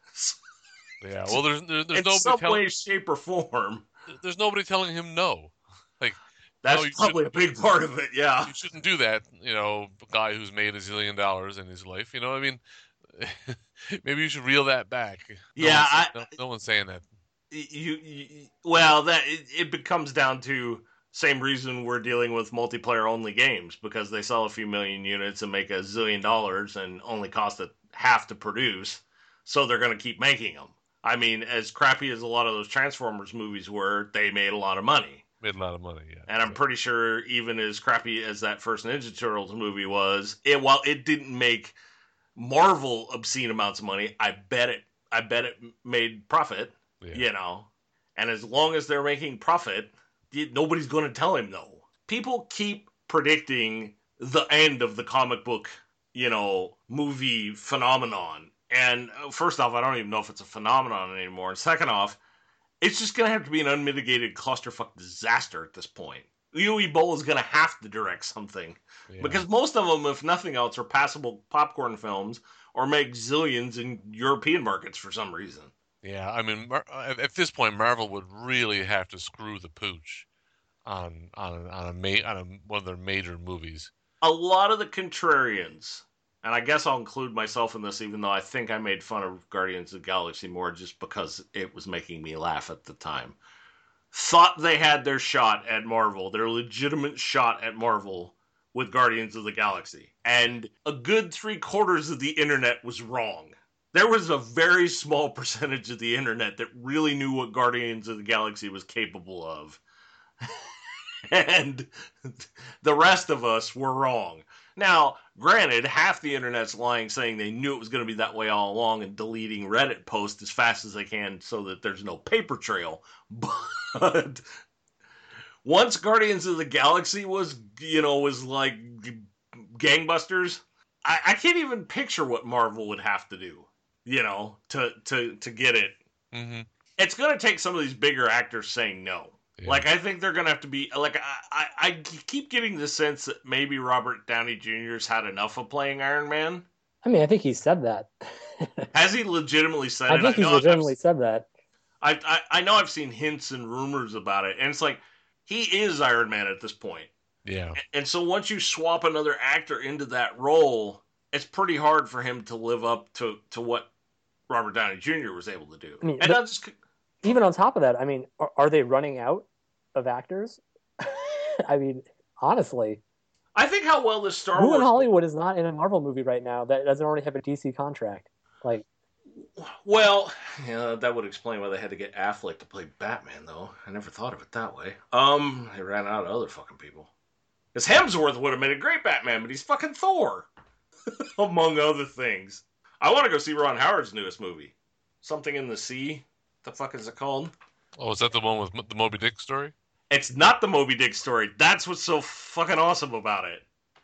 Yeah, well, there's there, there's in nobody some telling way, shape, or form. There's nobody telling him no. Like that's no, you probably a big part of it. Yeah, you shouldn't do that. You know, a guy who's made a zillion dollars in his life. You know, I mean, maybe you should reel that back. No yeah, one's, I, no, no one's saying that. You, you well, that it, it becomes down to same reason we're dealing with multiplayer only games, because they sell a few million units and make a zillion dollars and only cost it half to produce, so they're going to keep making them. I mean, as crappy as a lot of those Transformers movies were, they made a lot of money. Made a lot of money, yeah. And I'm pretty sure even as crappy as that first Ninja Turtles movie was, it while it didn't make Marvel obscene amounts of money, I bet it I bet it made profit, yeah. You know. And as long as they're making profit, nobody's going to tell him no. People keep predicting the end of the comic book, you know, movie phenomenon. And first off, I don't even know if it's a phenomenon anymore. And second off, it's just going to have to be an unmitigated clusterfuck disaster at this point. Uwe Boll is going to have to direct something. Yeah. Because most of them, if nothing else, are passable popcorn films or make zillions in European markets for some reason. Yeah, I mean, at this point, Marvel would really have to screw the pooch on on on a ma- on a, one of their major movies. A lot of the contrarians, and I guess I'll include myself in this, even though I think I made fun of Guardians of the Galaxy more just because it was making me laugh at the time, thought they had their shot at Marvel, their legitimate shot at Marvel with Guardians of the Galaxy. And a good three quarters of the internet was wrong. There was a very small percentage of the internet that really knew what Guardians of the Galaxy was capable of. And the rest of us were wrong. Now, granted, half the internet's lying, saying they knew it was going to be that way all along and deleting Reddit posts as fast as they can so that there's no paper trail. But once Guardians of the Galaxy was, you know, was like gangbusters, I, I can't even picture what Marvel would have to do, you know, to, to, to get it. Mm-hmm. It's going to take some of these bigger actors saying no. Yeah. Like, I think they're going to have to be, like, I, I, I keep getting the sense that maybe Robert Downey Junior's had enough of playing Iron Man. I mean, I think he said that. Has he legitimately said I it? think he's legitimately I've, said that. I, I I know I've seen hints and rumors about it, and it's like, he is Iron Man at this point. Yeah. And, and so once you swap another actor into that role, it's pretty hard for him to live up to, to what Robert Downey Junior was able to do. I mean, and that's just... even on top of that, I mean, are, are they running out of actors? I mean, honestly, I think how well this Star Who Wars... in Hollywood is not in a Marvel movie right now that doesn't already have a D C contract? Like, well, yeah, that would explain why they had to get Affleck to play Batman, though. I never thought of it that way. Um, they ran out of other fucking people. Because Hemsworth would have made a great Batman, but he's fucking Thor, among other things. I want to go see Ron Howard's newest movie, Something in the Sea. What the fuck is it called? Oh, is that the one with the Moby Dick story? It's not the Moby Dick story. That's what's so fucking awesome about it.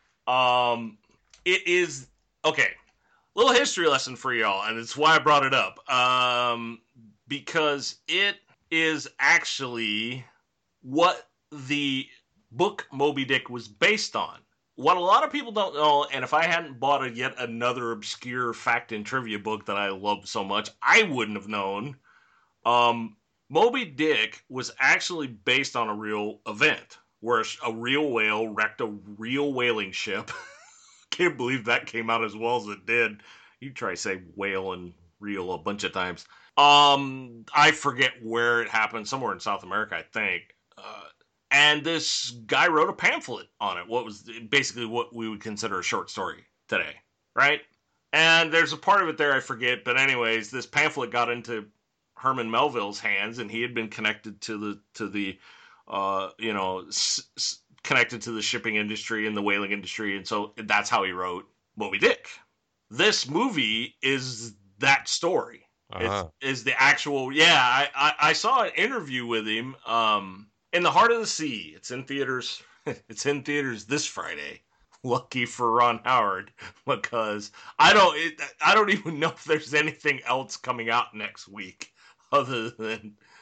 Um, it is... Okay, little history lesson for y'all, and it's why I brought it up. Um, because it is actually what the book Moby Dick was based on. What a lot of people don't know, and if I hadn't bought a yet another obscure fact and trivia book that I love so much, I wouldn't have known. Um, Moby Dick was actually based on a real event where a real whale wrecked a real whaling ship. Can't believe that came out as well as it did. You try to say whale and real a bunch of times. Um, I forget where it happened, somewhere in South America, I think. Uh, and this guy wrote a pamphlet on it. What was basically what we would consider a short story today, right? And there's a part of it there I forget, but anyways, this pamphlet got into Herman Melville's hands, and he had been connected to the to the uh, you know s- s- connected to the shipping industry and the whaling industry, and so that's how he wrote Moby Dick. This movie is that story. Uh-huh. It's, is the actual yeah. I, I, I saw an interview with him. Um, In the Heart of the Sea. It's in theaters. It's in theaters this Friday. Lucky for Ron Howard, because I don't. It, I don't even know if there's anything else coming out next week other than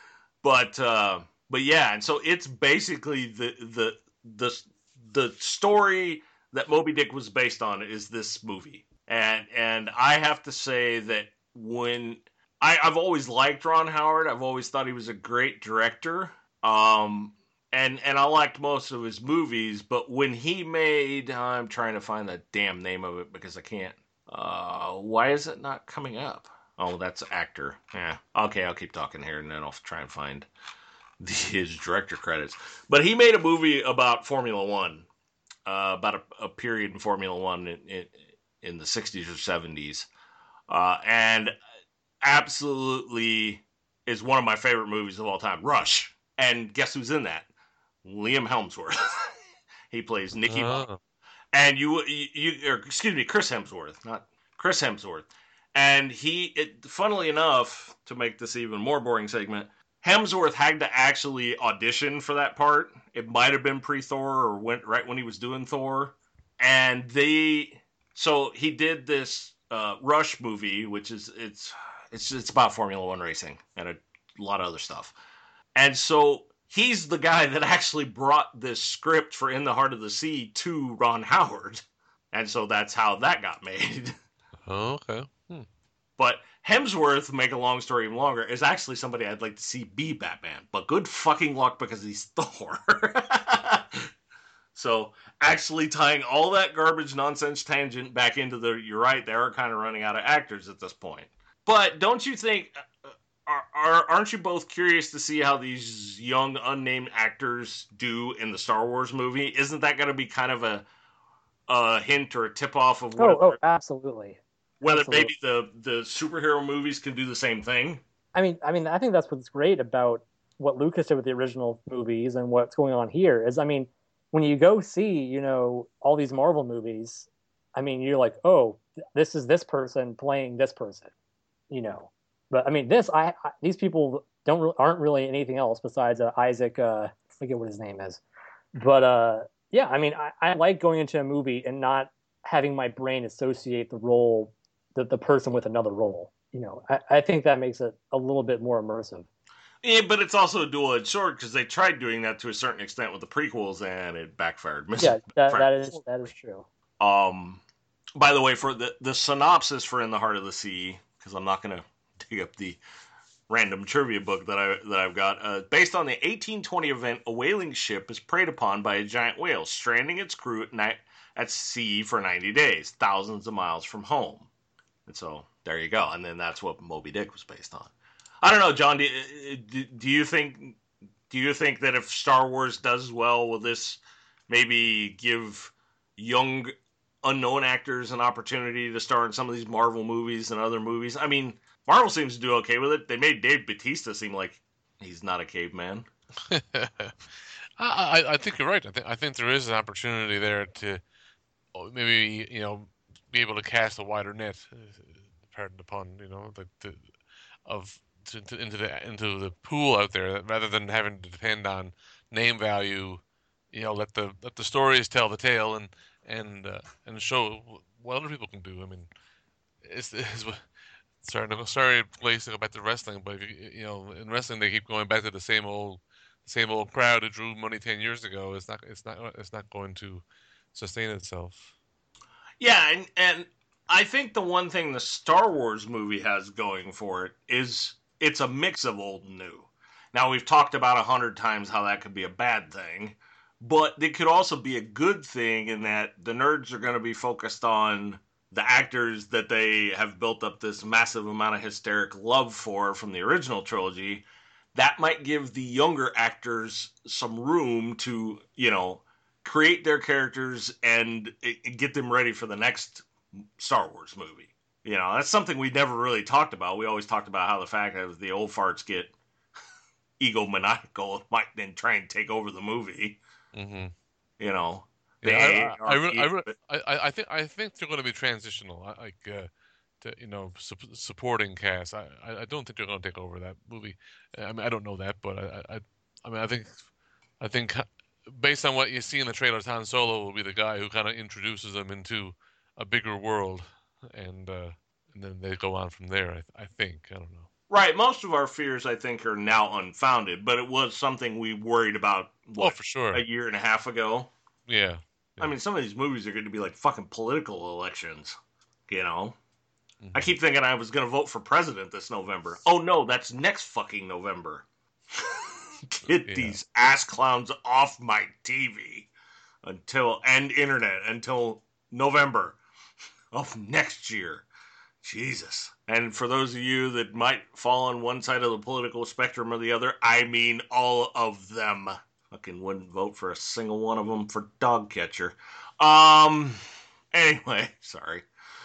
but uh, but yeah, and so it's basically the the the the story that Moby Dick was based on is this movie, and and I have to say that when I, I've always liked Ron Howard, I've always thought he was a great director, um, and and I liked most of his movies, but when he made, I'm trying to find the damn name of it because I can't. Uh, why is it not coming up? Oh, that's actor. Yeah. Okay, I'll keep talking here and then I'll try and find his director credits. But he made a movie about Formula One, uh, about a, a period in Formula One in, in, in the sixties or seventies. Uh, and absolutely is one of my favorite movies of all time, Rush. And guess who's in that? Liam Hemsworth. He plays Nicky Oh. Bobby. And you, you, you or excuse me, Chris Hemsworth, not Chris Hemsworth. And he, it, funnily enough, to make this even more boring segment, Hemsworth had to actually audition for that part. It might have been pre-Thor or went right when he was doing Thor. And they, so he did this uh, Rush movie, which is it's it's it's about Formula One racing and a lot of other stuff. And so he's the guy that actually brought this script for In the Heart of the Sea to Ron Howard. And so that's how that got made. Oh, okay. Hmm. But Hemsworth, make a long story even longer, is actually somebody I'd like to see be Batman. But good fucking luck because he's Thor. So actually tying all that garbage nonsense tangent back into the, you're right, they are kind of running out of actors at this point. But don't you think, are, are, aren't you both curious to see how these young unnamed actors do in the Star Wars movie? Isn't that going to be kind of a, a hint or a tip off of what? Oh, oh, absolutely. Whether Absolutely. maybe the, the superhero movies can do the same thing? I mean, I mean, I think that's what's great about what Lucas did with the original movies and what's going on here is, I mean, when you go see, you know, all these Marvel movies, I mean, you're like, oh, this is this person playing this person, you know. But I mean, this, I, I these people don't aren't really anything else besides uh, Isaac. Uh, I forget what his name is, but uh, yeah, I mean, I, I like going into a movie and not having my brain associate the role, the the person with another role. You know, I, I think that makes it a little bit more immersive. Yeah, but it's also a dual-edged sword because they tried doing that to a certain extent with the prequels and it backfired. Yeah, that backfired. that is that is true. Um, by the way, for the the synopsis for In the Heart of the Sea, because I'm not going to dig up the random trivia book that I that I've got. Uh, based on the eighteen twenty event, a whaling ship is preyed upon by a giant whale, stranding its crew at night at sea for ninety days, thousands of miles from home. And so there you go. And then that's what Moby Dick was based on. I don't know, John. Do, do, do you think do you think that if Star Wars does well, will this maybe give young unknown actors an opportunity to star in some of these Marvel movies and other movies? I mean, Marvel seems to do okay with it. They made Dave Bautista seem like he's not a caveman. I, I I think you're right. I think I think there is an opportunity there to maybe you know be able to cast a wider net. Pardon the pun. You know, the, the of to, to, into the into the pool out there rather than having to depend on name value. You know, let the let the stories tell the tale and and uh, and show what other people can do. I mean, it's, it's sorry, no, sorry, place to go back to wrestling, but if you, you know, in wrestling they keep going back to the same old, same old crowd that drew money ten years ago. It's not, it's not, it's not going to sustain itself. Yeah, and and I think the one thing the Star Wars movie has going for it is it's a mix of old and new. Now we've talked about a hundred times how that could be a bad thing, but it could also be a good thing in that the nerds are going to be focused on the actors that they have built up this massive amount of hysteric love for from the original trilogy. That might give the younger actors some room to, you know, create their characters and get them ready for the next Star Wars movie. You know, that's something we never really talked about. We always talked about how the fact that the old farts get egomaniacal might then try and take over the movie. Mm-hmm. You know, yeah, I, I, I, really, I, I, I think I think they're going to be transitional, like uh, to, you know, su- supporting cast. I, I don't think they're going to take over that movie. I mean, I don't know that, but I, I, I mean, I think, I think, based on what you see in the trailers, Han Solo will be the guy who kind of introduces them into a bigger world, and uh, and then they go on from there. I, I think. I don't know. Right. Most of our fears, I think, are now unfounded, but it was something we worried about, Oh, what, for sure. a year and a half ago? Yeah. I Yeah. mean, some of these movies are going to be like fucking political elections, you know? I Hmm. keep thinking I was going to vote for president this November. Oh, no, that's next fucking November. Get Yeah. these ass clowns off my T V until, and internet until November of next year. Jesus. And for those of you that might fall on one side of the political spectrum or the other, I mean all of them. Fucking wouldn't vote for a single one of them for dog catcher. Um. Anyway, sorry.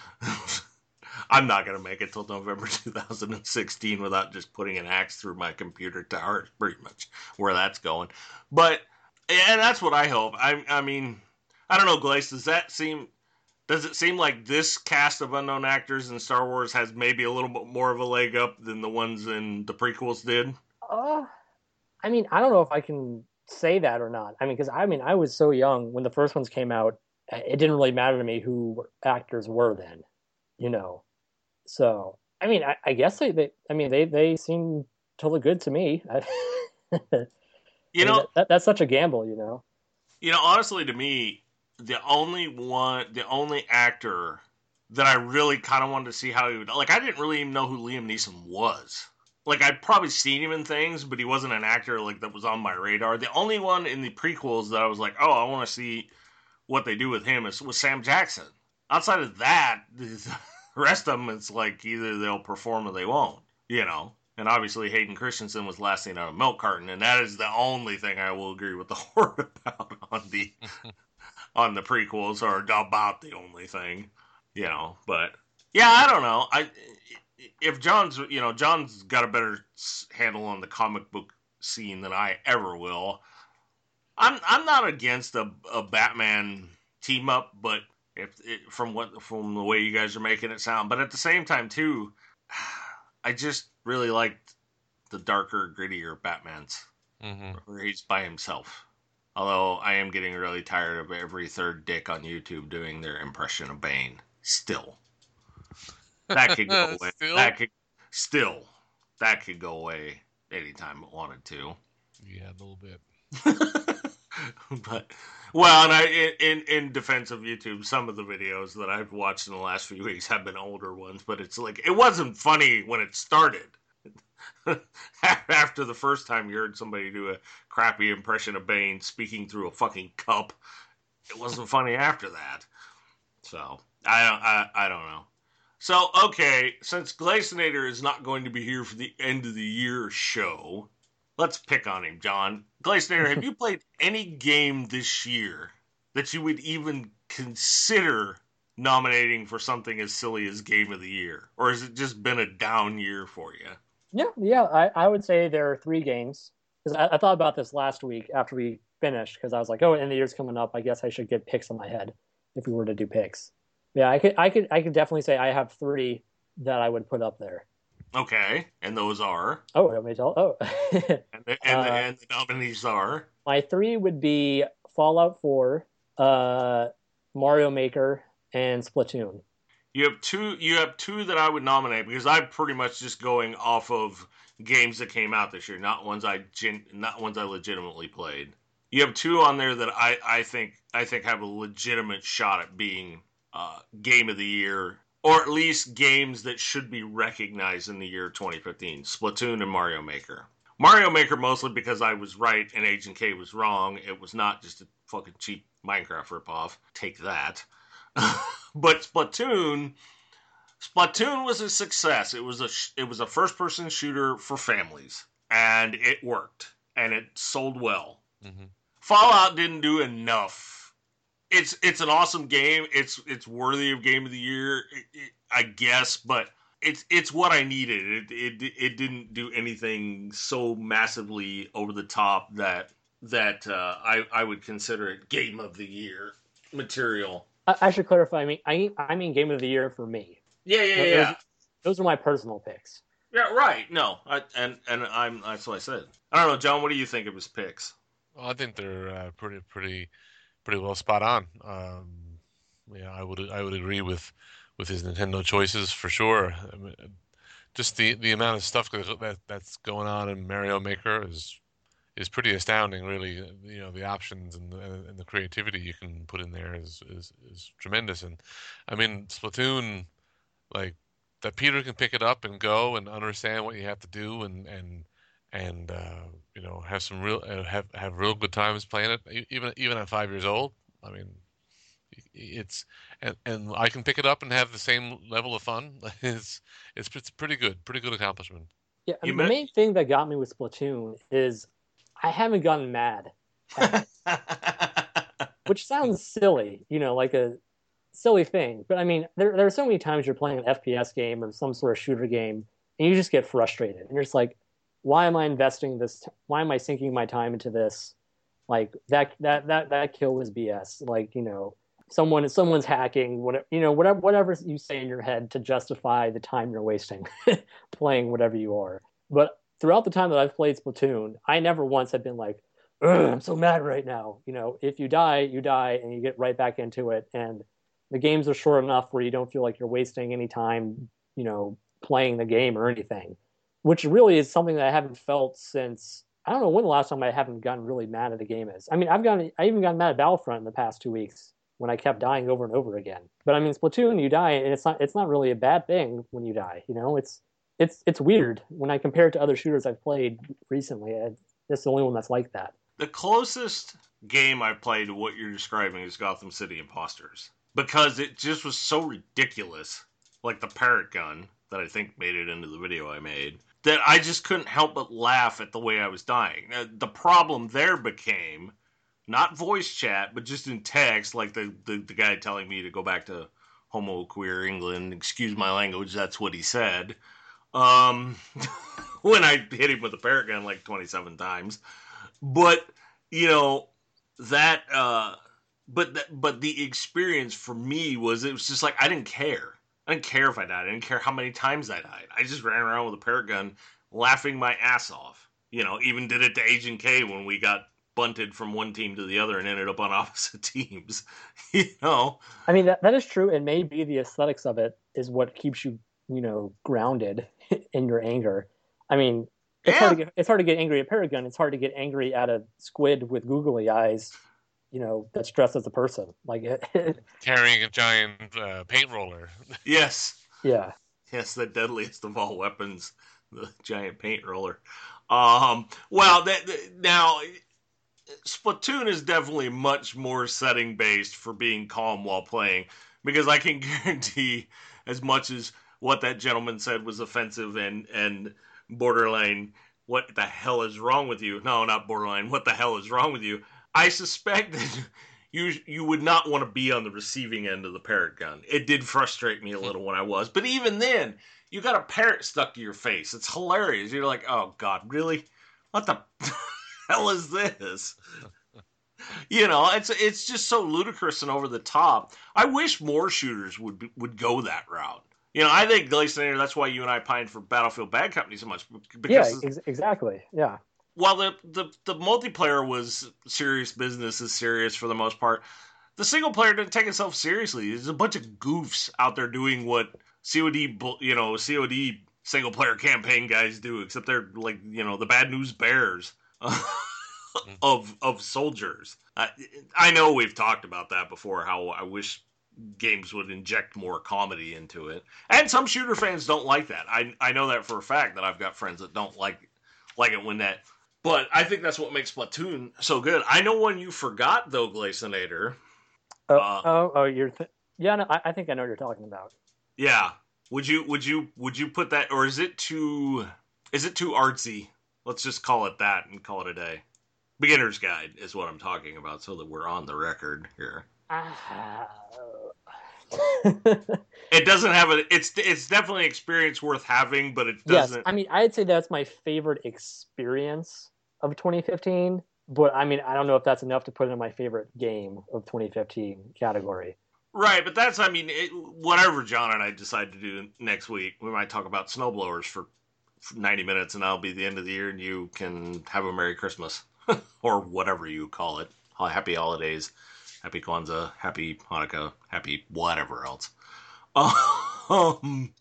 I'm not gonna make it till November two thousand sixteen without just putting an axe through my computer tower. Pretty much where that's going. But and that's what I hope. I I mean, I don't know, Glace. Does that seem does it seem like this cast of unknown actors in Star Wars has maybe a little bit more of a leg up than the ones in the prequels did? Uh, I mean, I don't know if I can say that or not. I mean, because I mean, I was so young when the first ones came out. It didn't really matter to me who actors were then, you know. So, I mean, I, I guess they, they, I mean, they, they seem totally good to me. I, I You mean, know, that, that, that's such a gamble, you know. you know, honestly, to me, the only one, the only actor that I really kind of wanted to see how he would, like, I didn't really even know who Liam Neeson was. Like, I'd probably seen him in things, but he wasn't an actor like that was on my radar. The only one in the prequels that I was like, oh, I want to see what they do with him is was Sam Jackson. Outside of that, the rest of them, it's like either they'll perform or they won't, you know. And obviously, Hayden Christensen was last seen on a milk carton, and that is the only thing I will agree with the Horde about on the on the prequels, or about the only thing, you know. But yeah, I don't know. I if John's, you know, John's got a better handle on the comic book scene than I ever will. I'm I'm not against a, a Batman team up, but if it, from what from the way you guys are making it sound, but at the same time too, I just really liked the darker, grittier Batmans Hmm. where he's by himself. Although I am getting really tired of every third dick on YouTube doing their impression of Bane. Still, that could go away. Still? That could still that could go away anytime it wanted to. Yeah, a little bit. But well, and I in in defense of YouTube, some of the videos that I've watched in the last few weeks have been older ones, but it's like it wasn't funny when it started. After the first time you heard somebody do a crappy impression of Bane speaking through a fucking cup, it wasn't funny after that. So I don't I, I don't know. So okay, since Glacinator is not going to be here for the end of the year show, let's pick on him, John. Glacinator, have you played any game this year that you would even consider nominating for something as silly as Game of the Year? Or has it just been a down year for you? Yeah, yeah. I, I would say there are three games because I, I thought about this last week after we finished because I was like, oh, and the year's coming up. I guess I should get picks in my head if we were to do picks. Yeah, I could, I could, I could definitely say I have three that I would put up there. Okay, and those are, Oh, let me tell. Oh, and the, and the, uh, and the nominees are. my three would be Fallout four, uh, Mario Maker, and Splatoon. You have two. You have two that I would nominate because I'm pretty much just going off of games that came out this year, not ones I gen, not ones I legitimately played. You have two on there that I, I think I think have a legitimate shot at being uh, game of the year, or at least games that should be recognized in the year twenty fifteen. Splatoon and Mario Maker. Mario Maker mostly because I was right and Agent K was wrong. It was not just a fucking cheap Minecraft ripoff. Take that. But Splatoon, Splatoon was a success. It was a it was a first person shooter for families, and it worked, and it sold well. Hmm. Fallout didn't do enough. It's it's an awesome game. It's it's worthy of Game of the Year, it, it, I guess, but it's it's what I needed. It it it didn't do anything so massively over the top that that uh, I I would consider it Game of the Year material. I, I should clarify. I mean, I, I mean, Game of the Year for me. Yeah, yeah, Those, yeah. those are my personal picks. Yeah, right. No, I, and and I'm that's what I said. I don't know, John. What do you think of his picks? Well, I think they're uh, pretty, pretty, pretty well spot on. Um, yeah, I would, I would agree with with his Nintendo choices for sure. I mean, just the, the amount of stuff that, that that's going on in Mario Maker is is pretty astounding, really. You know, the options and the, and the creativity you can put in there is, is is tremendous. And I mean, Splatoon, like that Peter can pick it up and go and understand what you have to do and and and uh, you know have some real uh, have have real good times playing it, e- even even at five years old. I mean, it's and, and I can pick it up and have the same level of fun. It's it's it's pretty good, pretty good accomplishment. Yeah, I You mean, the met. main thing that got me with Splatoon is I haven't gotten mad at it, which sounds silly, you know, like a silly thing. But I mean, there there are so many times you're playing an F P S game or some sort of shooter game, and you just get frustrated, and you're just like, why am I investing this? T- why am I sinking my time into this? Like that that that that kill was B S. Like you know, someone someone's hacking. Whatever you know, whatever whatever you say in your head to justify the time you're wasting playing whatever you are. But throughout the time that I've played Splatoon, I never once have been like, I'm so mad right now. You know, if you die, you die, and you get right back into it. And the games are short enough where you don't feel like you're wasting any time, you know, playing the game or anything, which really is something that I haven't felt since I don't know when the last time I haven't gotten really mad at a game is. I mean, I've gotten I even gotten mad at Battlefront in the past two weeks when I kept dying over and over again. But I mean, Splatoon, you die, and it's not it's not really a bad thing when you die. You know, it's it's it's weird when I compare it to other shooters I've played recently. I, it's the only one that's like that. The closest game I played to what you're describing is Gotham City Imposters. Because it just was so ridiculous, like the parrot gun that I think made it into the video I made, that I just couldn't help but laugh at the way I was dying. Uh, the problem there became not voice chat, but just in text, like the, the, the guy telling me to go back to homo queer England, excuse my language, that's what he said. Um, when I hit him with the parrot gun like twenty-seven times. But, you know, that, uh, but, th- but the experience for me was, it was just like, I didn't care. I didn't care if I died. I didn't care how many times I died. I just ran around with a parrot gun, laughing my ass off. You know, even did it to Agent K when we got bunted from one team to the other and ended up on opposite teams. You know? I mean, that, that is true. And maybe the aesthetics of it is what keeps you, you know, grounded in your anger. I mean, it's Yeah. hard to get it's hard to get angry at Paragon. It's hard to get angry at a squid with googly eyes, you know, that's dressed as a person. Like it, Carrying a giant uh, paint roller. Yes. yeah. Yes, the deadliest of all weapons, the giant paint roller. Um, well, that, that- now Splatoon is definitely much more setting based for being calm while playing, because I can guarantee, as much as what that gentleman said was offensive and and borderline, what the hell is wrong with you? No, not borderline. What the hell is wrong with you? I suspect that you you would not want to be on the receiving end of the parrot gun. It did frustrate me a little when I was, but even then, you got a parrot stuck to your face. It's hilarious. You're like, oh god, really? What the hell is this? You know, it's it's just so ludicrous and over the top. I wish more shooters would be, would go that route. You know, I think Glacier, that's why you and I pined for Battlefield Bad Company so much, because Yeah, ex- exactly. Yeah. while the, the the multiplayer was serious business, is serious for the most part, the single player didn't take itself seriously. There's a bunch of goofs out there doing what C O D, you know, C O D single player campaign guys do, except they're like, you know, the Bad News Bears of of soldiers. I, I know we've talked about that before, how I wish games would inject more comedy into it. And some shooter fans don't like that. I I know that for a fact, that I've got friends that don't like like it when that. But I think that's what makes Splatoon so good. I know one you forgot though, Glacinator. Oh, Uh, oh, oh, you're. Th- yeah, no, I, I think I know what you're talking about. yeah. Would you would you would you put that, or is it too is it too artsy? Let's just call it that and call it a day. Beginner's guide is what I'm talking about, so that we're on the record here. Ah. It doesn't have a. It's it's definitely an experience worth having, but it doesn't. Yes, I mean, I'd say that's my favorite experience of twenty fifteen. But I mean, I don't know if that's enough to put in my favorite game of twenty fifteen category. Right, but that's, I mean, it, whatever John and I decide to do next week, we might talk about snowblowers for ninety minutes, and that'll be the end of the year, and you can have a Merry Christmas. Or whatever you call it. Happy holidays, happy Kwanzaa, happy Hanukkah, happy whatever else. Um,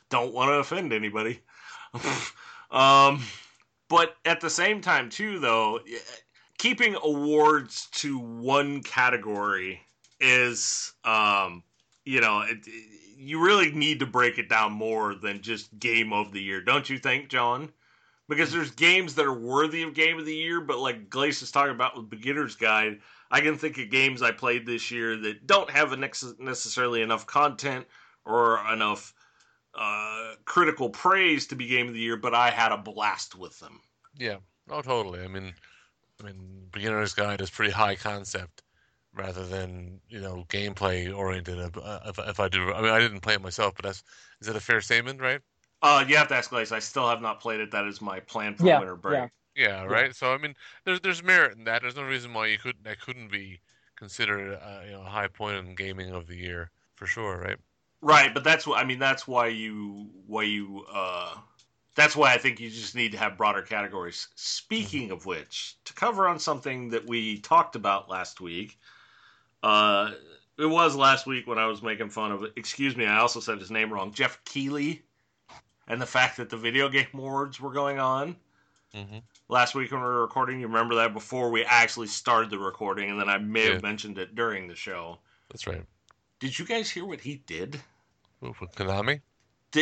don't want to offend anybody. um, but at the same time, too, though, keeping awards to one category is, um, you know, it, you really need to break it down more than just game of the year, don't you think, John? Because there's games that are worthy of game of the year, but like Glace is talking about with Beginner's Guide, I can think of games I played this year that don't have a necessarily enough content or enough uh, critical praise to be game of the year, but I had a blast with them. Yeah, oh, totally. I mean, I mean, Beginner's Guide is pretty high concept, rather than you know gameplay oriented. Uh, if, if I do, I mean, I didn't play it myself, but that's is that a fair statement, right? Uh, you have to ask Glace. I still have not played it. That is my plan for Yeah, winter break. yeah. Yeah, right. Yeah. So I mean, there's there's merit in that. There's no reason why you couldn't that couldn't be considered uh, you know a high point in gaming of the year for sure, right? Right, but that's what I mean. That's why you why you uh, that's why I think you just need to have broader categories. Speaking mm-hmm. of which, to cover on something that we talked about last week, uh, it was last week when I was making fun of. Excuse me, I also said his name wrong. Jeff Keighley. And the fact that the video game awards were going on mm-hmm. last week when we were recording. You remember that before we actually started the recording, and then I may yeah. have mentioned it during the show. That's right. Did you guys hear what he did? Ooh, with Konami? Did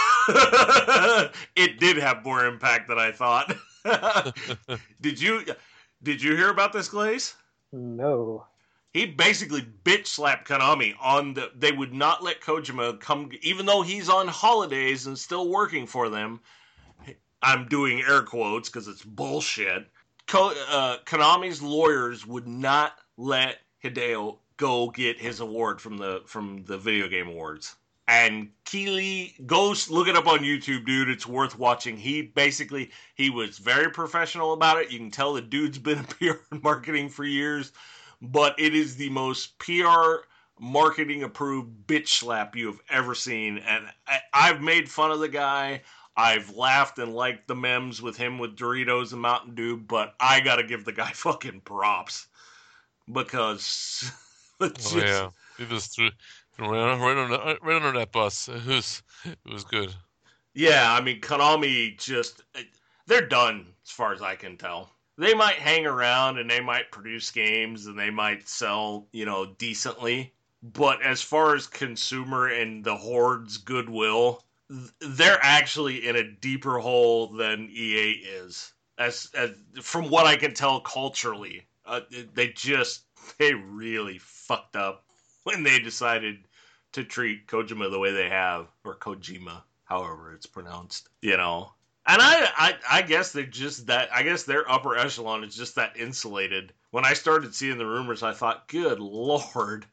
it did have more impact than I thought. did you Did you hear about this, Glaze? No. He basically bitch slapped Konami on the. They would not let Kojima come, even though he's on holidays and still working for them. I'm doing air quotes because it's bullshit. Ko, uh, Konami's lawyers would not let Hideo go get his award from the from the video game awards. And Keighley, go look it up on YouTube, dude. It's worth watching. He basically he was very professional about it. You can tell the dude's been in P R and marketing for years. But it is the most P R marketing approved bitch slap you have ever seen. And I, I've made fun of the guy. I've laughed and liked the memes with him with Doritos and Mountain Dew. But I got to give the guy fucking props. Because. Just, oh, yeah. He was through, right, right, on the, right under that bus. It was, it was good. Yeah, I mean, Konami just. They're done as far as I can tell. They might hang around and they might produce games and they might sell, you know, decently. But as far as consumer and the Horde's goodwill, they're actually in a deeper hole than E A is. As, as from what I can tell culturally, uh, they just, they really fucked up when they decided to treat Kojima the way they have, or Kojima, however it's pronounced, you know. And I, I, I guess they're just that. I guess their upper echelon is just that insulated. When I started seeing the rumors, I thought, "Good Lord,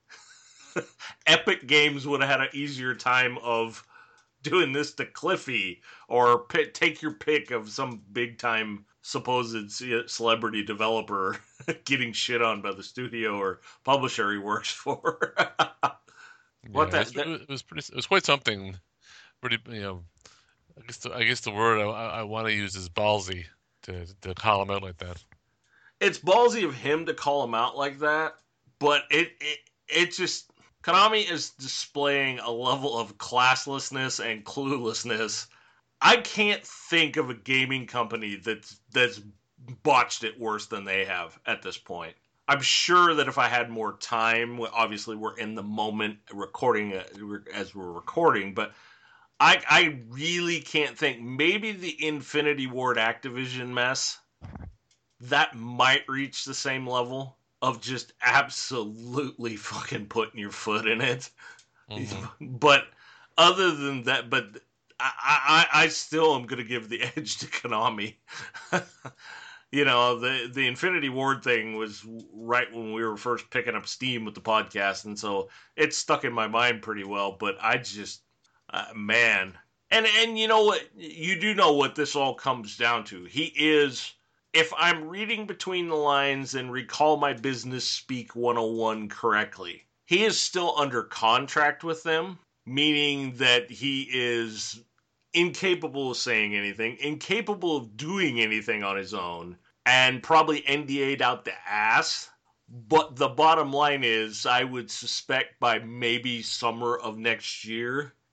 Epic Games would have had an easier time of doing this to Cliffy, or p- take your pick of some big time supposed celebrity developer getting shit on by the studio or publisher he works for." What yeah, that, that? It was pretty. It was quite something. Pretty, you know. I guess the, I guess the word I, I want to use is ballsy to to call him out like that. It's ballsy of him to call him out like that, but it it, it just Konami is displaying a level of classlessness and cluelessness. I can't think of a gaming company that's that's botched it worse than they have at this point. I'm sure that if I had more time, obviously we're in the moment recording as we're recording, but I, I really can't think. Maybe the Infinity Ward Activision mess, that might reach the same level of just absolutely fucking putting your foot in it. Mm-hmm. But other than that, but I, I, I still am going to give the edge to Konami. You know, the, the Infinity Ward thing was right when we were first picking up steam with the podcast, and so it stuck in my mind pretty well, but I just... Uh, man, and and you know what? You do know what this all comes down to. He is, if I'm reading between the lines and recall my business speak one oh one correctly, he is still under contract with them, meaning that he is incapable of saying anything, incapable of doing anything on his own, and probably N D A'd out the ass. But the bottom line is, I would suspect by maybe summer of next year,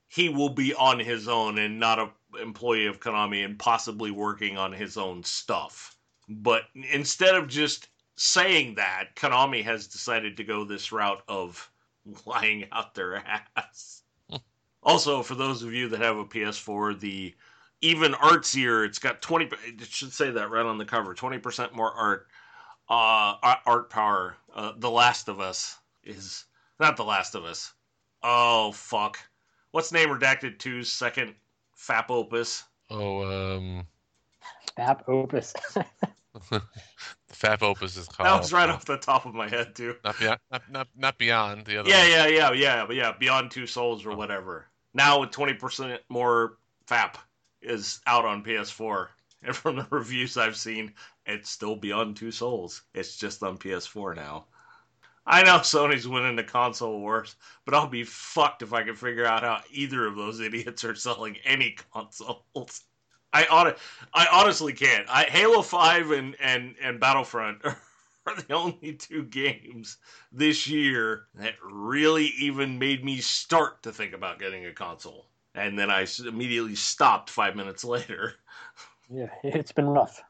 he will be on his own and not a employee of Konami and possibly working on his own stuff. But instead of just saying that, Konami has decided to go this route of lying out their ass. Also, for those of you that have a P S four, the even artsier, it's got twenty, it should say that right on the cover, twenty percent more art, uh, art power. Uh, The Last of Us is, not The Last of Us. Oh, fuck. What's Name Redacted two's second F A P opus? Oh, um... F A P opus. The F A P opus is called... That was right off the top of my head, too. Not beyond, not, not, not beyond the other Yeah, one. yeah, yeah, yeah, but yeah, Beyond Two Souls or whatever. Now with twenty percent more F A P is out on P S four. And from the reviews I've seen, it's still Beyond Two Souls. It's just on P S four now. I know Sony's winning the console wars, but I'll be fucked if I can figure out how either of those idiots are selling any consoles. I on, I honestly can't. I, Halo five and, and, and Battlefront are, are the only two games this year that really even made me start to think about getting a console. And then I immediately stopped five minutes later. Yeah, it's been rough.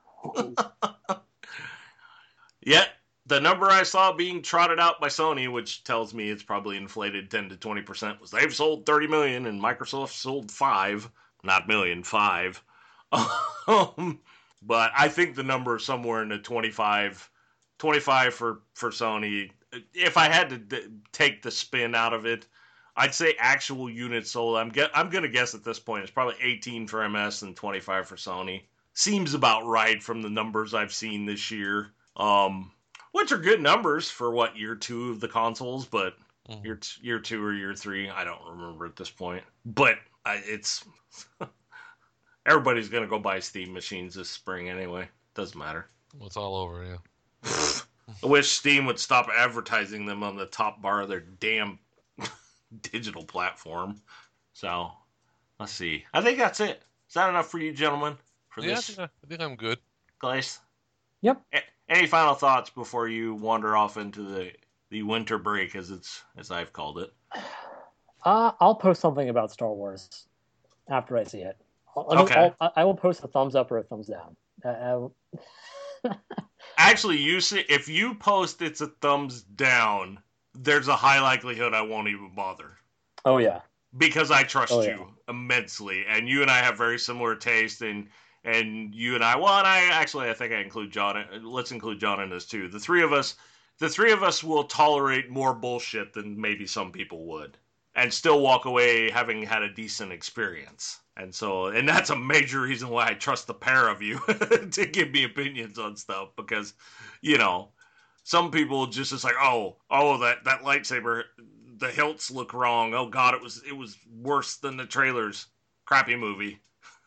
Yet, the number I saw being trotted out by Sony, which tells me it's probably inflated ten to twenty percent, was they've sold thirty million and Microsoft sold five. Not million, five. Um, but I think the number is somewhere in the twenty-five, twenty-five for, for Sony. If I had to d- take the spin out of it, I'd say actual units sold. I'm get, I'm going to guess at this point it's probably eighteen for M S and twenty-five for Sony. Seems about right from the numbers I've seen this year. Um, which are good numbers for what year two of the consoles, but mm-hmm. year t- year two or year three, I don't remember at this point. But uh, it's everybody's going to go buy Steam machines this spring anyway. Doesn't matter. Well, it's all over, yeah. I wish Steam would stop advertising them on the top bar of their damn digital platform. So, let's see. I think that's it. Is that enough for you, gentlemen? For yeah, this? I think, I think I'm good. Glace? Yep. A- any final thoughts before you wander off into the, the winter break, as it's as I've called it? Uh, I'll post something about Star Wars after I see it. I'll, Okay. I'll, I will post a thumbs up or a thumbs down. Uh, Actually, you see, if you post it's a thumbs down, there's a high likelihood I won't even bother. Oh, yeah. Because I trust oh, yeah. you immensely. And you and I have very similar taste. And, and you and I, well, and I actually, I think I include John. Let's include John in this too. The three of us, the three of us will tolerate more bullshit than maybe some people would. And still walk away having had a decent experience. And so, and that's a major reason why I trust the pair of you to give me opinions on stuff. Because, you know, some people just, it's like, oh, oh, that, that lightsaber, the hilts look wrong. Oh God, it was, it was worse than the trailers. Crappy movie.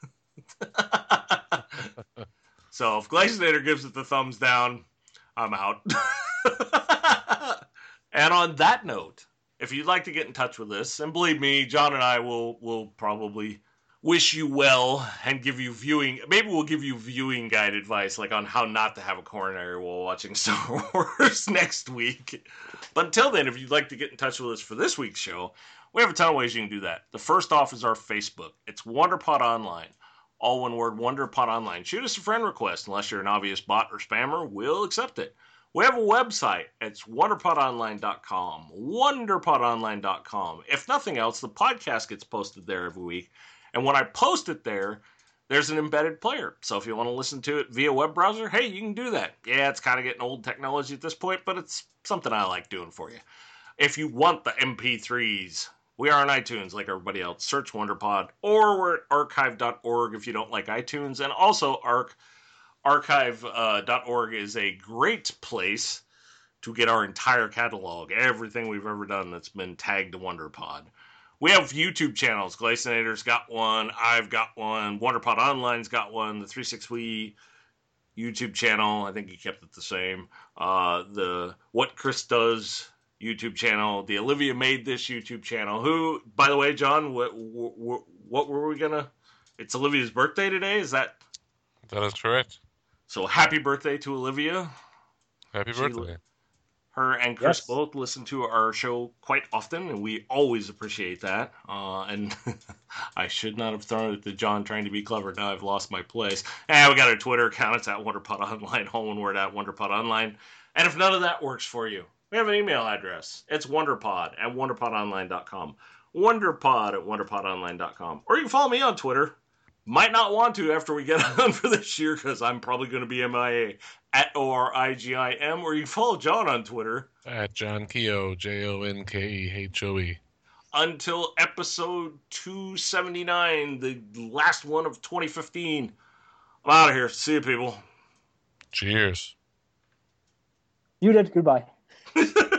So if Glazinator gives it the thumbs down, I'm out. And on that note, if you'd like to get in touch with us, and believe me, John and I will will probably wish you well and give you viewing, maybe we'll give you viewing guide advice, like on how not to have a coronary while watching Star Wars next week. But until then, if you'd like to get in touch with us for this week's show, we have a ton of ways you can do that. The first off is our Facebook. It's WonderPod Online. All one word, WonderPod Online. Shoot us a friend request. Unless you're an obvious bot or spammer, we'll accept it. We have a website. It's wonder pod online dot com. wonder pod online dot com. If nothing else, the podcast gets posted there every week. And when I post it there, there's an embedded player. So if you want to listen to it via web browser, hey, you can do that. Yeah, it's kind of getting old technology at this point, but it's something I like doing for you. If you want the M P threes, we are on iTunes like everybody else. Search WonderPod, or we're at archive dot org if you don't like iTunes. And also, Arc, archive dot org is a great place to get our entire catalog, everything we've ever done that's been tagged to WonderPod. We have YouTube channels. Glacinator's got one. I've got one. WonderPod Online's got one. The three six Wii YouTube channel, I think he kept it the same. Uh, the What Chris Does YouTube channel. The Olivia Made This YouTube channel. Who, by the way, John, what, what, what were we going to... It's Olivia's birthday today? Is that... That is correct. So happy birthday to Olivia. Happy She, birthday. Her and Chris Yes. both listen to our show quite often, and we always appreciate that. Uh, and I should not have thrown it to John trying to be clever. Now I've lost my place. And we got a Twitter account. It's at WonderPod Online, all one word at WonderPod Online. And if none of that works for you, we have an email address. It's wonderpod at wonderpodonline dot com. Wonderpod at wonderpodonline dot com. Or you can follow me on Twitter. Might not want to after we get on for this year because I'm probably going to be M I A at O R I G I M. Or you can follow John on Twitter. At John Keogh, J O N K E H O E. Until episode two seventy-nine, the last one of twenty fifteen. I'm out of here. See you, people. Cheers. You did. Goodbye.